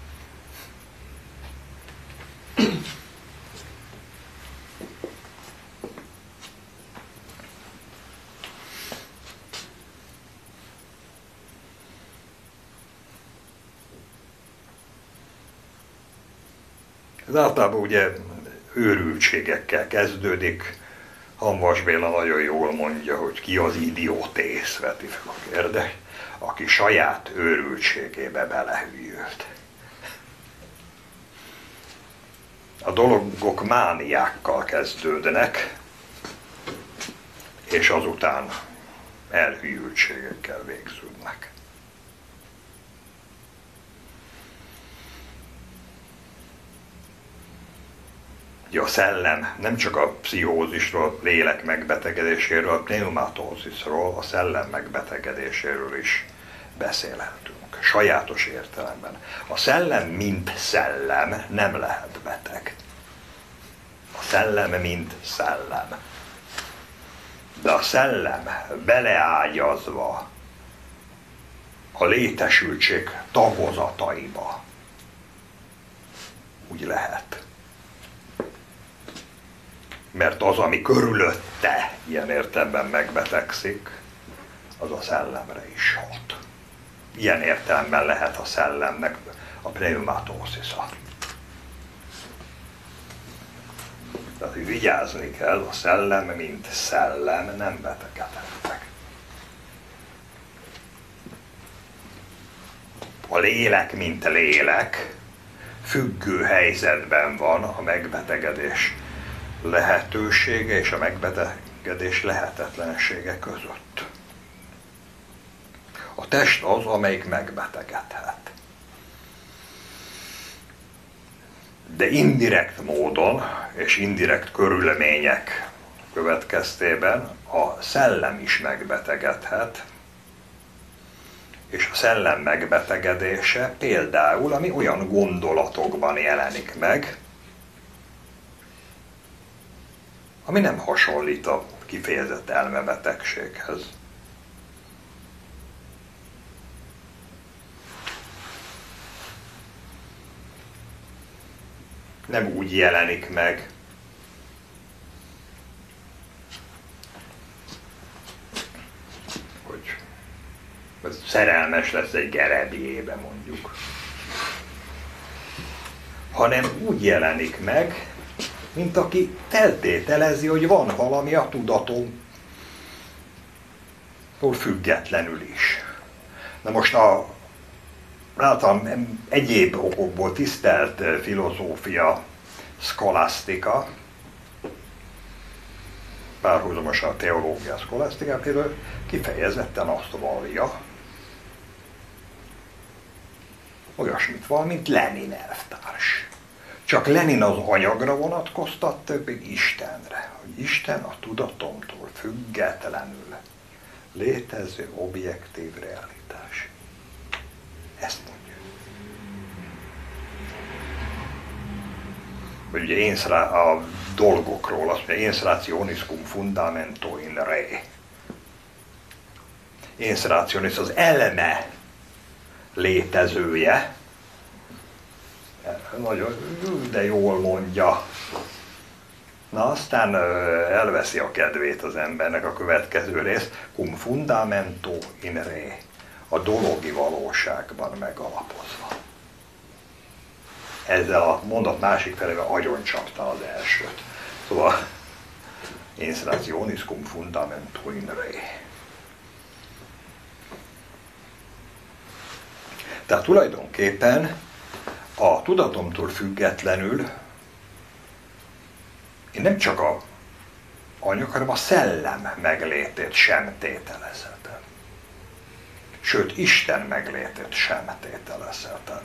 Ez általában ugye őrültségekkel kezdődik. Hamvas Béla nagyon jól mondja, hogy ki az idiótész, veti fel a kérdést, aki saját őrültségébe belehűlt. A dolgok mániákkal kezdődnek, és azután elhűltségekkel végződnek. Ugye a szellem nem csak a pszichózisról, lélek megbetegedéséről, a pneumatózisról, a szellem megbetegedéséről is beszélhetünk. Sajátos értelemben. A szellem, mint szellem nem lehet beteg. A szellem, mint szellem. De a szellem beleágyazva a létesültség tagozataiba úgy lehet. Mert az, ami körülötte ilyen értelemben megbetegszik, az a szellemre is hat. Ilyen értelemben lehet a szellemnek a pneumatózisa. Tehát, hogy vigyázni kell, a szellem, mint szellem nem betegedhet meg. A lélek, mint lélek, függő helyzetben van a megbetegedés lehetősége és a megbetegedés lehetetlensége között. A test az, amelyik megbetegedhet. De indirekt módon és indirekt körülmények következtében a szellem is megbetegedhet, és a szellem megbetegedése például, ami olyan gondolatokban jelenik meg, ami nem hasonlít a kifejezett elmebetegséghez. Nem úgy jelenik meg, hogy szerelmes lesz egy gerebjébe mondjuk, hanem úgy jelenik meg, mint aki feltételezi, hogy van valami a tudatomtól függetlenül is. Na most a általán egyéb okokból tisztelt filozófia, szkolasztika, párhuzamosan a teológia szkolasztika például kifejezetten azt vallja, olyasmit van, mint Lenin elvtárs. Csak Lenin az anyagra vonatkoztat, többig Istenre. Hogy Isten a tudatomtól függetlenül létező objektív realitás. Ezt mondja. Ugye én a dolgokról azt mondja, ens rationis cum fundamento in re. Ens rationis az eleme létezője. Nagyon, de jól mondja. Na aztán elveszi a kedvét az embernek a következő rész. Cum fundamento in re. A dologi valóságban megalapozva. Ezzel a mondat másik felével agyon csapta az elsőt. Szóval ens rationis cum fundamento in re. Tehát tulajdonképpen a tudatomtól függetlenül én nem csak a anyag, hanem a szellem meglétét sem tételezhetem. Sőt, Isten meglétét sem tételezhetem.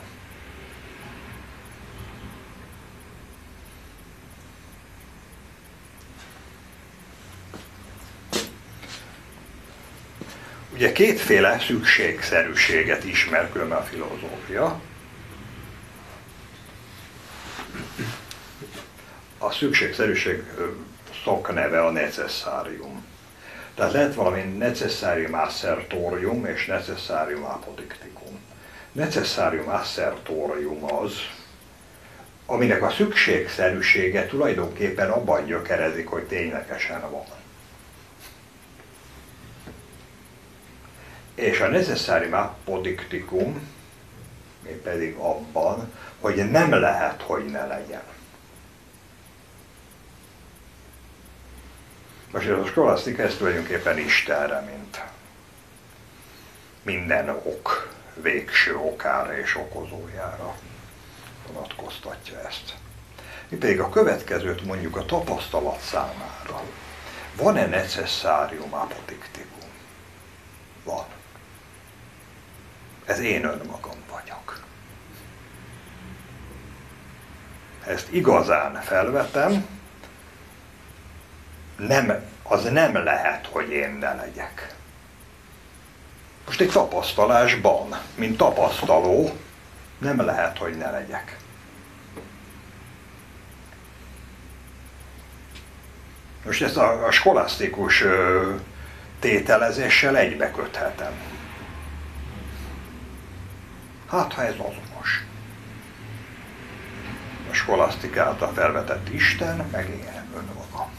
Ugye kétféle szükségszerűséget ismer különben a filozófia. A szükségszerűség szakneve a necessarium. Tehát lehet valami necessarium assertorium és necessarium apodicticum. Necessarium assertorium az, aminek a szükségszerűsége tulajdonképpen abban gyökerezik, hogy ténylegesen van. És a necessarium apodicticum még pedig abban, hogy nem lehet, hogy ne legyen. Most ez a skolasztika ezt tulajdonképpen Istenre, mint minden ok, végső okára és okozójára vonatkoztatja ezt. Mi pedig a következőt mondjuk a tapasztalat számára. Van-e necessarium apodicticum? Van. Ez én önmagam vagyok. ezt igazán felvetem, nem, az nem lehet, hogy én ne legyek. Most egy tapasztalásban, mint tapasztaló, nem lehet, hogy ne legyek. Most ezt a, a skolasztikus ö, tételezéssel egybeköthetem. Hát, ha ez azonos. A skolasztik által felvetett Isten, meg én önmagam.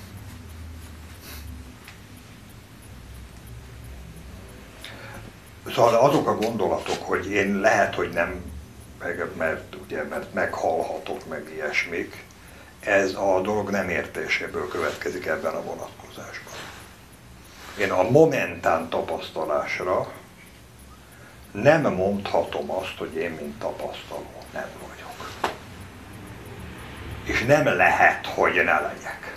Szóval azok a gondolatok, hogy én lehet, hogy nem, mert, ugye, mert meghalhatok, meg ilyesmik, ez a dolog nem értéséből következik ebben a vonatkozásban. Én a momentán tapasztalásra nem mondhatom azt, hogy én, mint tapasztaló, nem vagyok. És nem lehet, hogy ne legyek.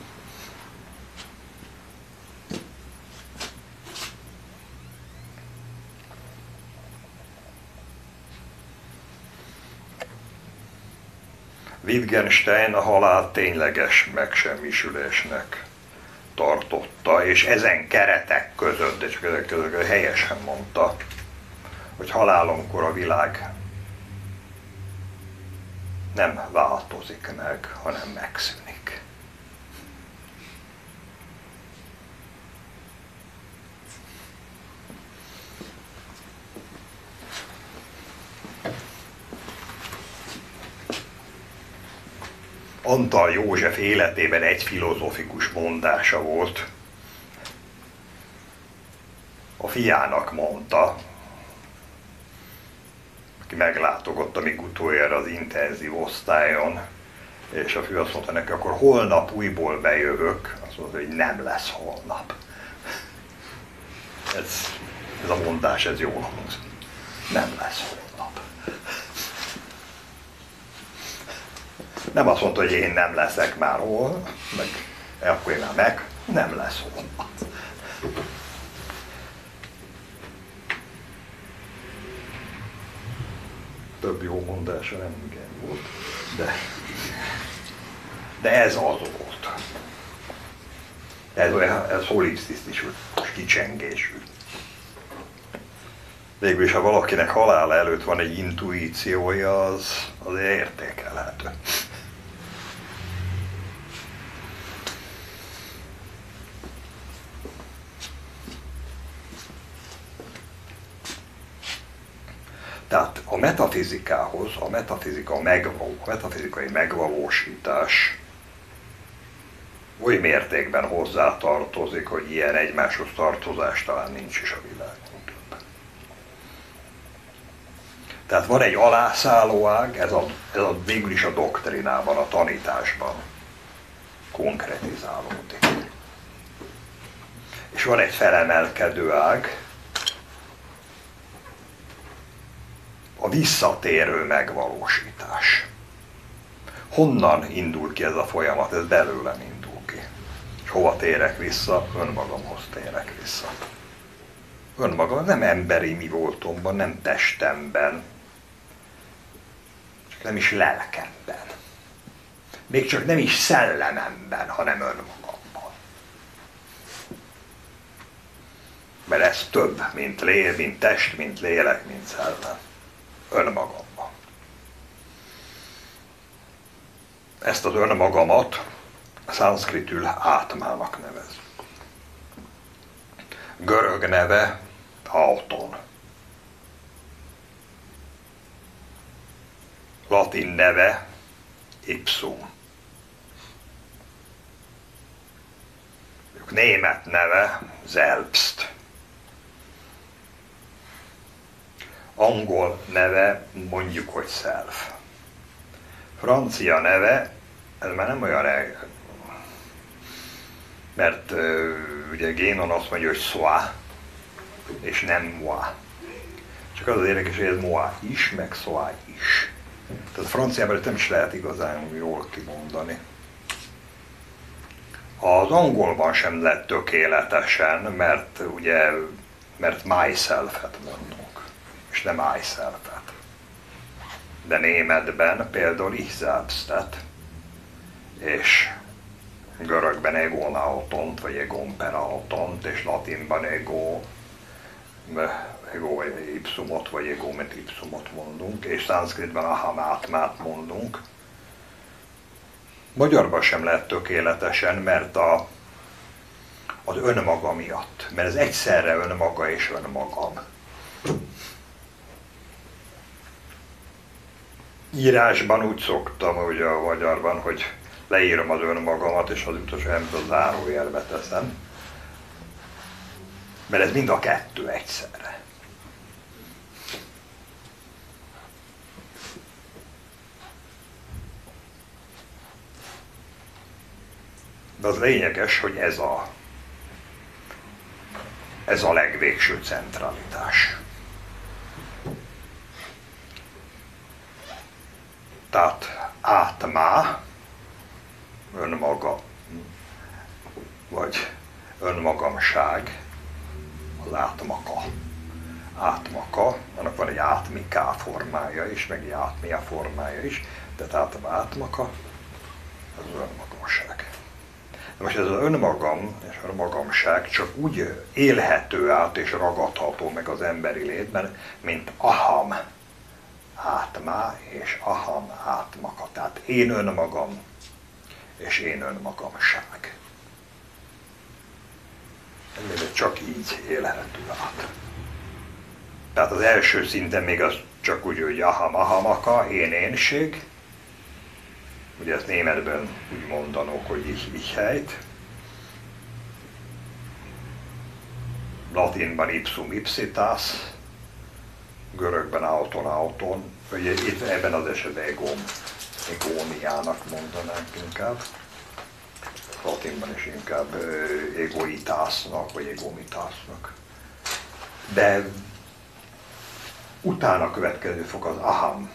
Wittgenstein a halál tényleges megsemmisülésnek tartotta, és ezen keretek között, de csak ezek között helyesen mondta, hogy halálomkor a világ nem változik meg, hanem megszűnik. Antal József életében egy filozófikus mondása volt. A fiának mondta, aki meglátogatta még utoljára az intenzív osztályon, és a fő azt mondta neki, akkor holnap újból bejövök, azt mondta, hogy nem lesz holnap. Ez, ez a mondás, ez jól hangzik. Nem lesz holnap. Nem azt mondta, hogy én nem leszek már hol, meg akkor én már meg, nem lesz holnap. Több jó mondása nem igen volt, de, de ez az volt. Ez olyan, ez holisztisztikus kicsengésű. Végül is, ha valakinek halála előtt van egy intuíciója, az, az értékelhető. Tehát a metafizikához, a metafizika megvaló, a metafizikai megvalósítás oly mértékben hozzátartozik, hogy ilyen egymáshoz tartozás talán nincs is a világon több. Tehát van egy alászálló ág, ez, a, ez a végül is a doktrinában, a tanításban konkretizálódik. És van egy felemelkedő ág, a visszatérő megvalósítás. Honnan indul ki ez a folyamat? Ez belőlem indul ki. És hova térek vissza? Önmagamhoz térek vissza. Önmagam nem emberi mi voltomban, nem testemben, csak nem is lelkemben. Még csak nem is szellememben, hanem önmagamban. Mert ez több, mint lél, mint test, mint lélek, mint szellem. Önmagamban. Ezt az önmagamat szanszkritül átmának nevezzük. Görög neve auton. Latin neve ipsum. Német neve selbst. Angol neve mondjuk, hogy self. Francia neve, ez már nem olyan reg, mert uh, ugye Génon azt mondja, hogy soi, és nem moi. Csak az az érdekes, hogy ez moi is, meg soi is. Tehát franciában nem is lehet igazán jól kimondani. Az angolban sem lett tökéletesen, mert ugye, mert myself-et mondunk, és nem myself-et. de németben például ich selbstet, és görögben egon autont, vagy egon per autont, és latinban ego, ego ipsumot, vagy ego met ipsumot mondunk, és szanszkritben aham átmát mondunk. Magyarban sem lehet tökéletesen, mert a, az önmaga miatt, mert ez egyszerre önmaga és önmagam. Írásban úgy szoktam, ugye a magyarban, hogy leírom az önmagamat, és az utolsó embert a zárójelbe teszem, mert ez mind a kettő egyszerre. De az lényeges, hogy ez a, ez a legvégső centralitás. Tehát átmá, önmaga, vagy önmagamság, az átmaka. Átmaka, annak van egy átmiká formája is, meg egy átmia formája is, de tehát az átmaka, az önmagamság. De most ez az önmagam és önmagamság csak úgy élhető át és ragadható meg az emberi létben, mint aham átmá és aham átmaka. Tehát én önmagam és én önmagamság. Ez csak így élhető át. Tehát az első szinten még az csak úgy, hogy aham ahamaka, én énség. Ugye ezt németben úgy mondanok, hogy ich, ich helyt. Latinban ipsum ipsitas, görögben auton auton, vagy itt ebben az esetben egom, egóniának mondanánk inkább. Latinban is inkább egoitásnak, vagy egomitásnak. De utána következő fog az aham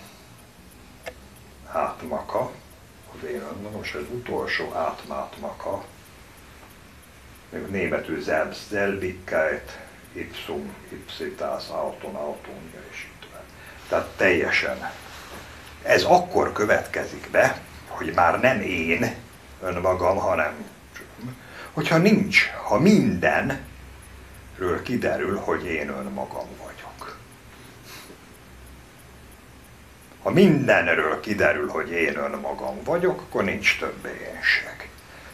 átmaka, az én önmagam, most az utolsó átmátmaka, még németül selbstselbigkeit, ipsum, ipsitas, auton, autonja és itt van. Tehát teljesen. Ez akkor következik be, hogy már nem én önmagam, hanem hogyha nincs, ha mindenről kiderül, hogy én önmagam vagyok. Ha mindenről kiderül, hogy én önmagam vagyok, akkor nincs több énség.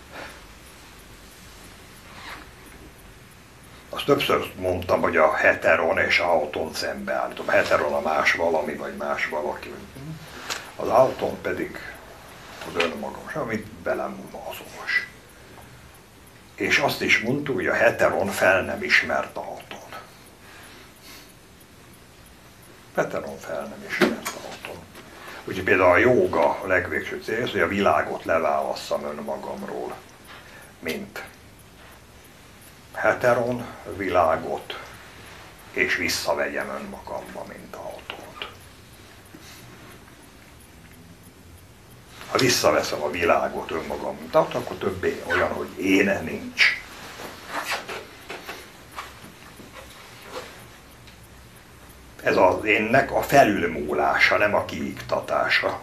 Azt többször mondtam, hogy a heteron és auton szembeállítom. A heteron a más valami, vagy más valaki. Az auton pedig az önmagam, amit velem azonos. És azt is mondtuk, hogy a heteron fel nem ismert auton. Heteron fel nem ismert auton. Úgyhogy például a jóga a legvégső cél, hogy a világot leválasszam önmagamról, mint heteron világot, és visszavegyem önmagamba, mint autót. Ha visszaveszem a világot önmagam, mint autót, akkor többé olyan, hogy én nincs. Ez az énnek a felülmúlása, nem a kiiktatása.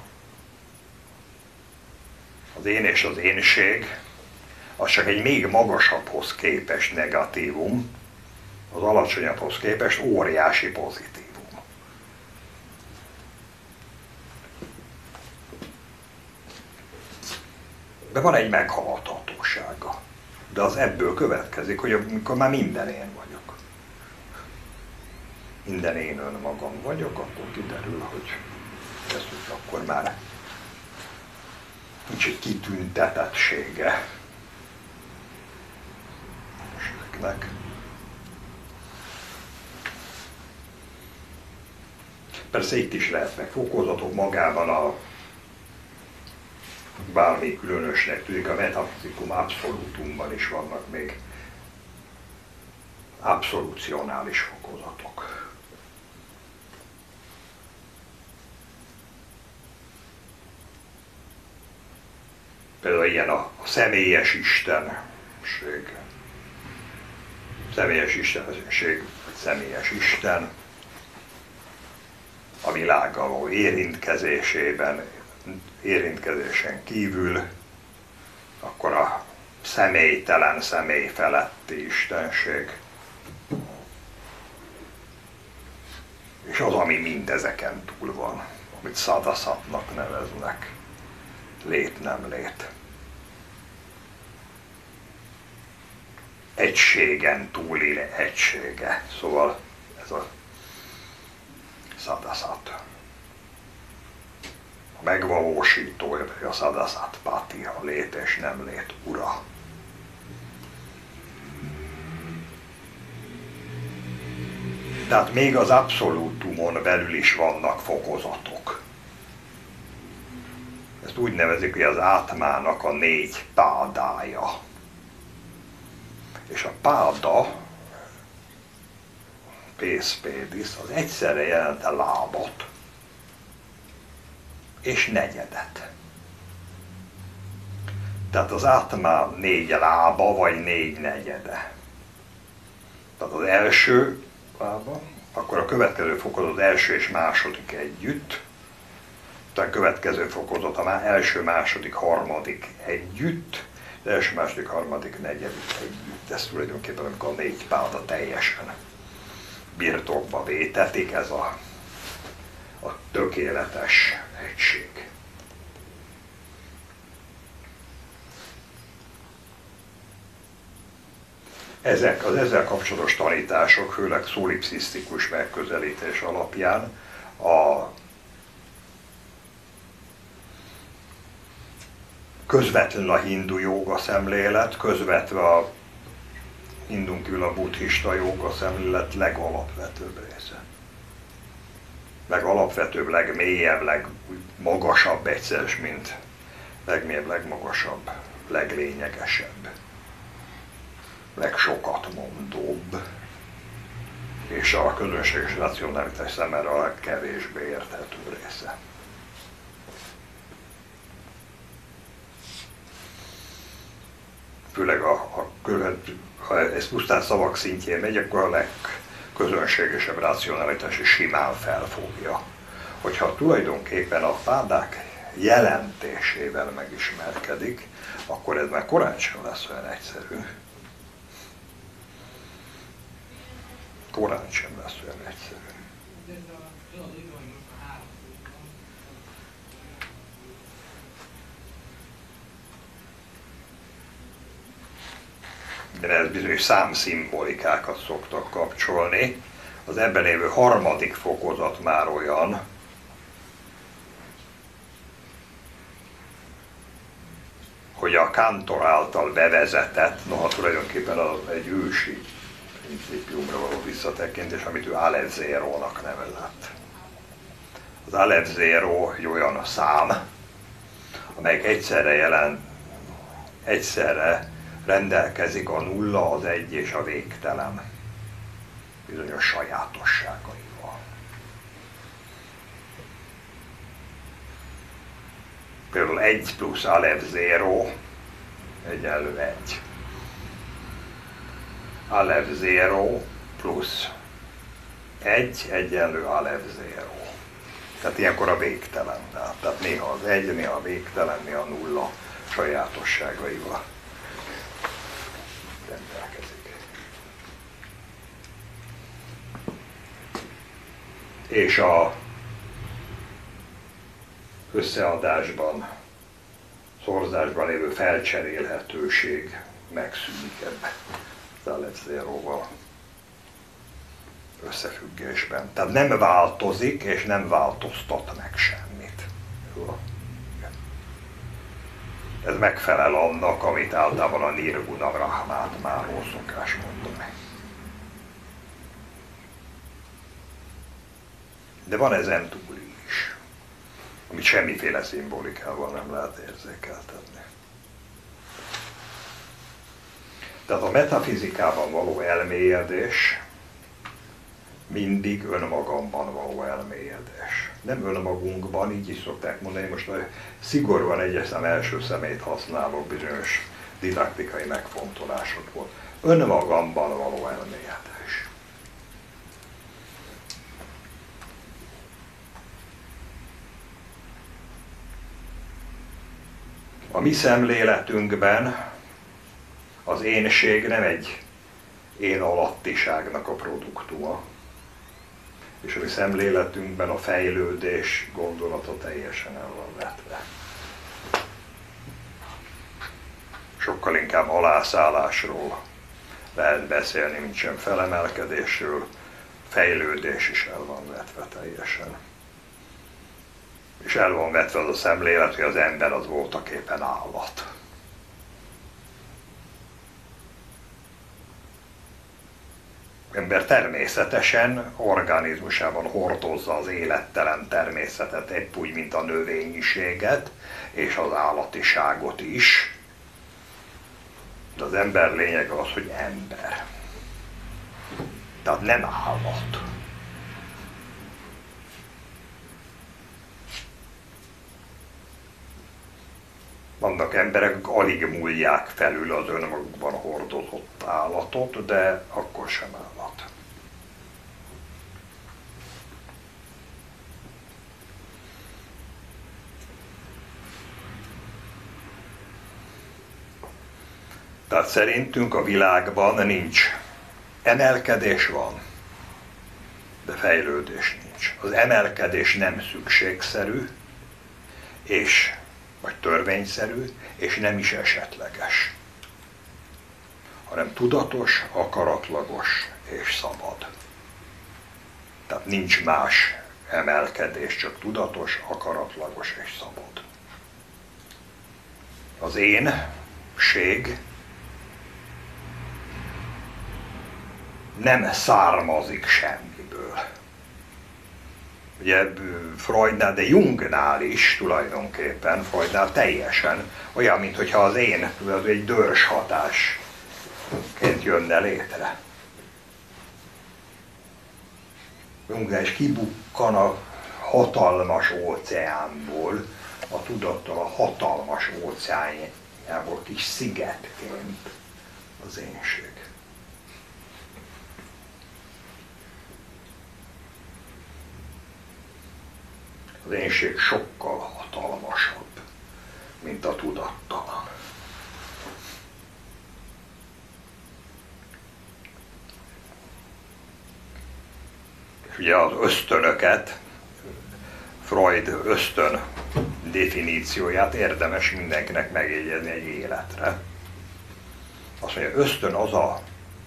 Az én és az énség, az csak egy még magasabbhoz képest negatívum, az alacsonyabbhoz képest óriási pozitívum. De van egy meghaladhatósága. De az ebből következik, hogy amikor már minden én vagyok. Minden én önmagam vagyok, akkor kiderül, hogy ez akkor már nincs egy kitüntetettsége. Ezeknek. Persze itt is lehetnek fokozatok magában a bármi különösnek tűnik, a metafizikum abszolútumban is vannak még abszolucionális fokozatok. Például ilyen a személyes istenség. Személyes istenség, vagy személyes Isten. a világgal való érintkezésében, érintkezésen kívül, akkor a személytelen, személy feletti istenség, és az, ami mindezeken túl van, amit szadaszatnak neveznek, lét nem lét. Egységen túli egysége, szóval ez a szadaszat. A megvalósító, a szadaszat pati, a lét és nem lét ura. Tehát még az abszolútumon belül is vannak fokozatok. Ezt úgy nevezik, hogy az átmának a négy pádája. És a páda, pészpédis, az egyszerre jelent a lábat és negyedet. Tehát az átmá négy lába vagy négy negyede. Tehát az első lába, akkor a következő fokozat az első és második együtt, tehát a következő fokozat a első, második, harmadik együtt, az első, második, harmadik, negyedik együtt. Ez tulajdonképpen, amikor a négy páda teljesen birtokba vétetik, ez a, a tökéletes egység. Ezek az ezzel kapcsolatos tanítások, főleg szolipszisztikus megközelítés alapján a közvetlenül a hindu jóga szemlélet, közvetve a hindun kívül a buddhista jóga szemlélet legalapvetőbb része. Legalapvetőbb, legmélyebb, legmagasabb egyszer, mint legmélyebb, legmagasabb, leglényegesebb, legsokat mondóbb, és a közönséges racionalitás számára a legkevésbé érthető része. Főleg a, a követ, ha ez pusztán szavak szintjén megy, akkor a legközönségesebb racionalitás is simán felfogja. Hogyha tulajdonképpen a pádák jelentésével megismerkedik, akkor ez már korán sem lesz olyan egyszerű. Korán sem lesz olyan egyszerű. De ez bizonyos számszimbolikákat szoktak kapcsolni. Az ebben lévő harmadik fokozat már olyan, hogy a Cantor által bevezetett, noha tulajdonképpen az egy ősi principiumra való visszatekintés, amit ő Aleph Zero-nak nevezett. Az Aleph Zero egy olyan szám, amelyik egyszerre jelent, egyszerre rendelkezik a nulla, az egy és a végtelen bizonyos sajátosságaival. Például egy plusz Aleph Zero egyenlő egy. Aleph Zero plusz egy egyenlő Aleph Zero. Tehát ilyenkor a végtelen. Tehát néha az egy, néha a végtelen, néha a nulla sajátosságaival rendelkezik. És a összeadásban, szorzásban lévő felcserélhetőség megszűnik ebbe az Aleph Zero-val összefüggésben. Tehát nem változik és nem változtat meg semmit. Ez megfelel annak, amit általában a Nirguna Brahmátmáról szokás mondani. De van ezen túl is, amit semmiféle szimbolikával nem lehet érzékeltetni. Tehát a metafizikában való elmélyedés mindig önmagamban való elmélyedés. Nem önmagunkban, így is szokták mondani, most szigorúan egyes szám első személyt használok bizonyos didaktikai megfontolásokból. Önmagamban való elmélyedés. A mi szemléletünkben az énség nem egy én alattiságnak a produktuma, és a mi szemléletünkben a fejlődés gondolata teljesen el van vetve. Sokkal inkább alászállásról lehet beszélni, mint sem felemelkedésről, fejlődés is el van vetve teljesen. És el van vetve az a szemlélet, hogy az ember az voltaképpen állat. Ember természetesen organizmusában hordozza az élettelen természetet, épp úgy, mint a növényiséget és az állatiságot is. De az ember lényege az, hogy ember. Tehát nem állat. Vannak emberek, akik alig múlják felül az önmagukban hordozott állatot, de akkor sem állat. Tehát szerintünk a világban nincs. Emelkedés van, de fejlődés nincs. Az emelkedés nem szükségszerű, és vagy törvényszerű, és nem is esetleges, hanem tudatos, akaratlagos és szabad. Tehát nincs más emelkedés, csak tudatos, akaratlagos és szabad. Az énség nem származik semmiből. Ugye Freudnál, de Jungnál is tulajdonképpen, Freudnál teljesen olyan, mintha az én tudod, egy dörzs hatásként jönne létre. Jungnál is kibukkan a hatalmas óceánból, a tudattal a hatalmas óceánjából kis szigetként az énség. Az énség sokkal hatalmasabb, mint a tudattalan. És ugye az ösztönöket, Freud ösztön definícióját érdemes mindenkinek megjegyezni egy életre. Azt mondja, ösztön az a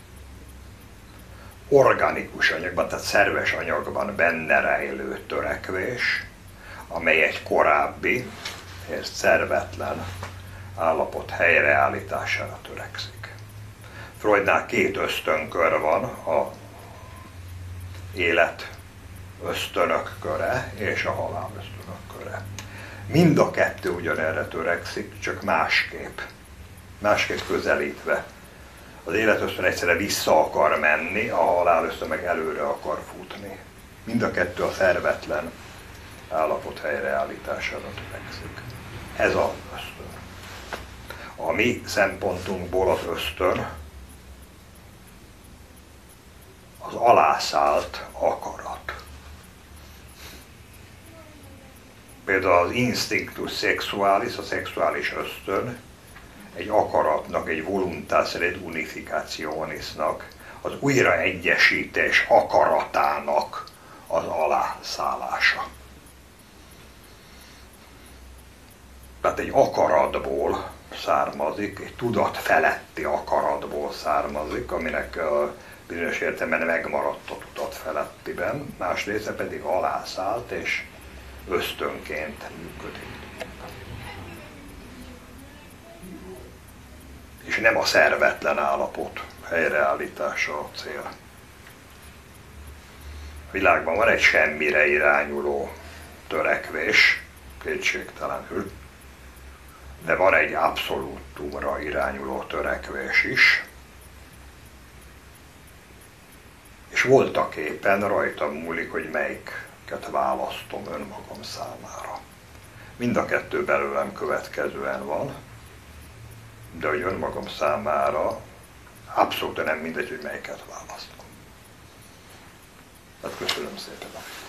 organikus anyagban, tehát szerves anyagban benne rejlő törekvés, amely egy korábbi és szervetlen állapot helyreállítására törekszik. Freudnál két ösztönkör van, a élet ösztönök köre és a halál ösztönök köre. Mind a kettő ugyanerre törekszik, csak másképp, másképp közelítve. Az életösztön egyszerre vissza akar menni, a halálösztön meg előre akar futni. Mind a kettő a szervetlen állapot helyreállítására törekszik. Ez az ösztön. A mi szempontunkból az ösztön az alászállt akarat. Például az instinctus sexualis, a szexuális ösztön, egy akaratnak, egy voluntas redunificationisnak, az újraegyesítés akaratának az alászállása. Tehát egy akaratból származik, egy tudat feletti akaratból származik, aminek a bizonyos értelemben megmaradt a tudat felettiben, más része pedig alászállt és ösztönként működik. És nem a szervetlen állapot helyreállítása a cél. A világban van egy semmire irányuló törekvés, kétségtelenül, de van egy abszolútumra irányuló törekvés is, és voltaképpen rajtam múlik, hogy melyiket választom önmagam számára. Mind a kettő belőlem következően van, de hogy önmagam számára abszolút nem mindegy, hogy melyiket választom. Hát köszönöm szépen.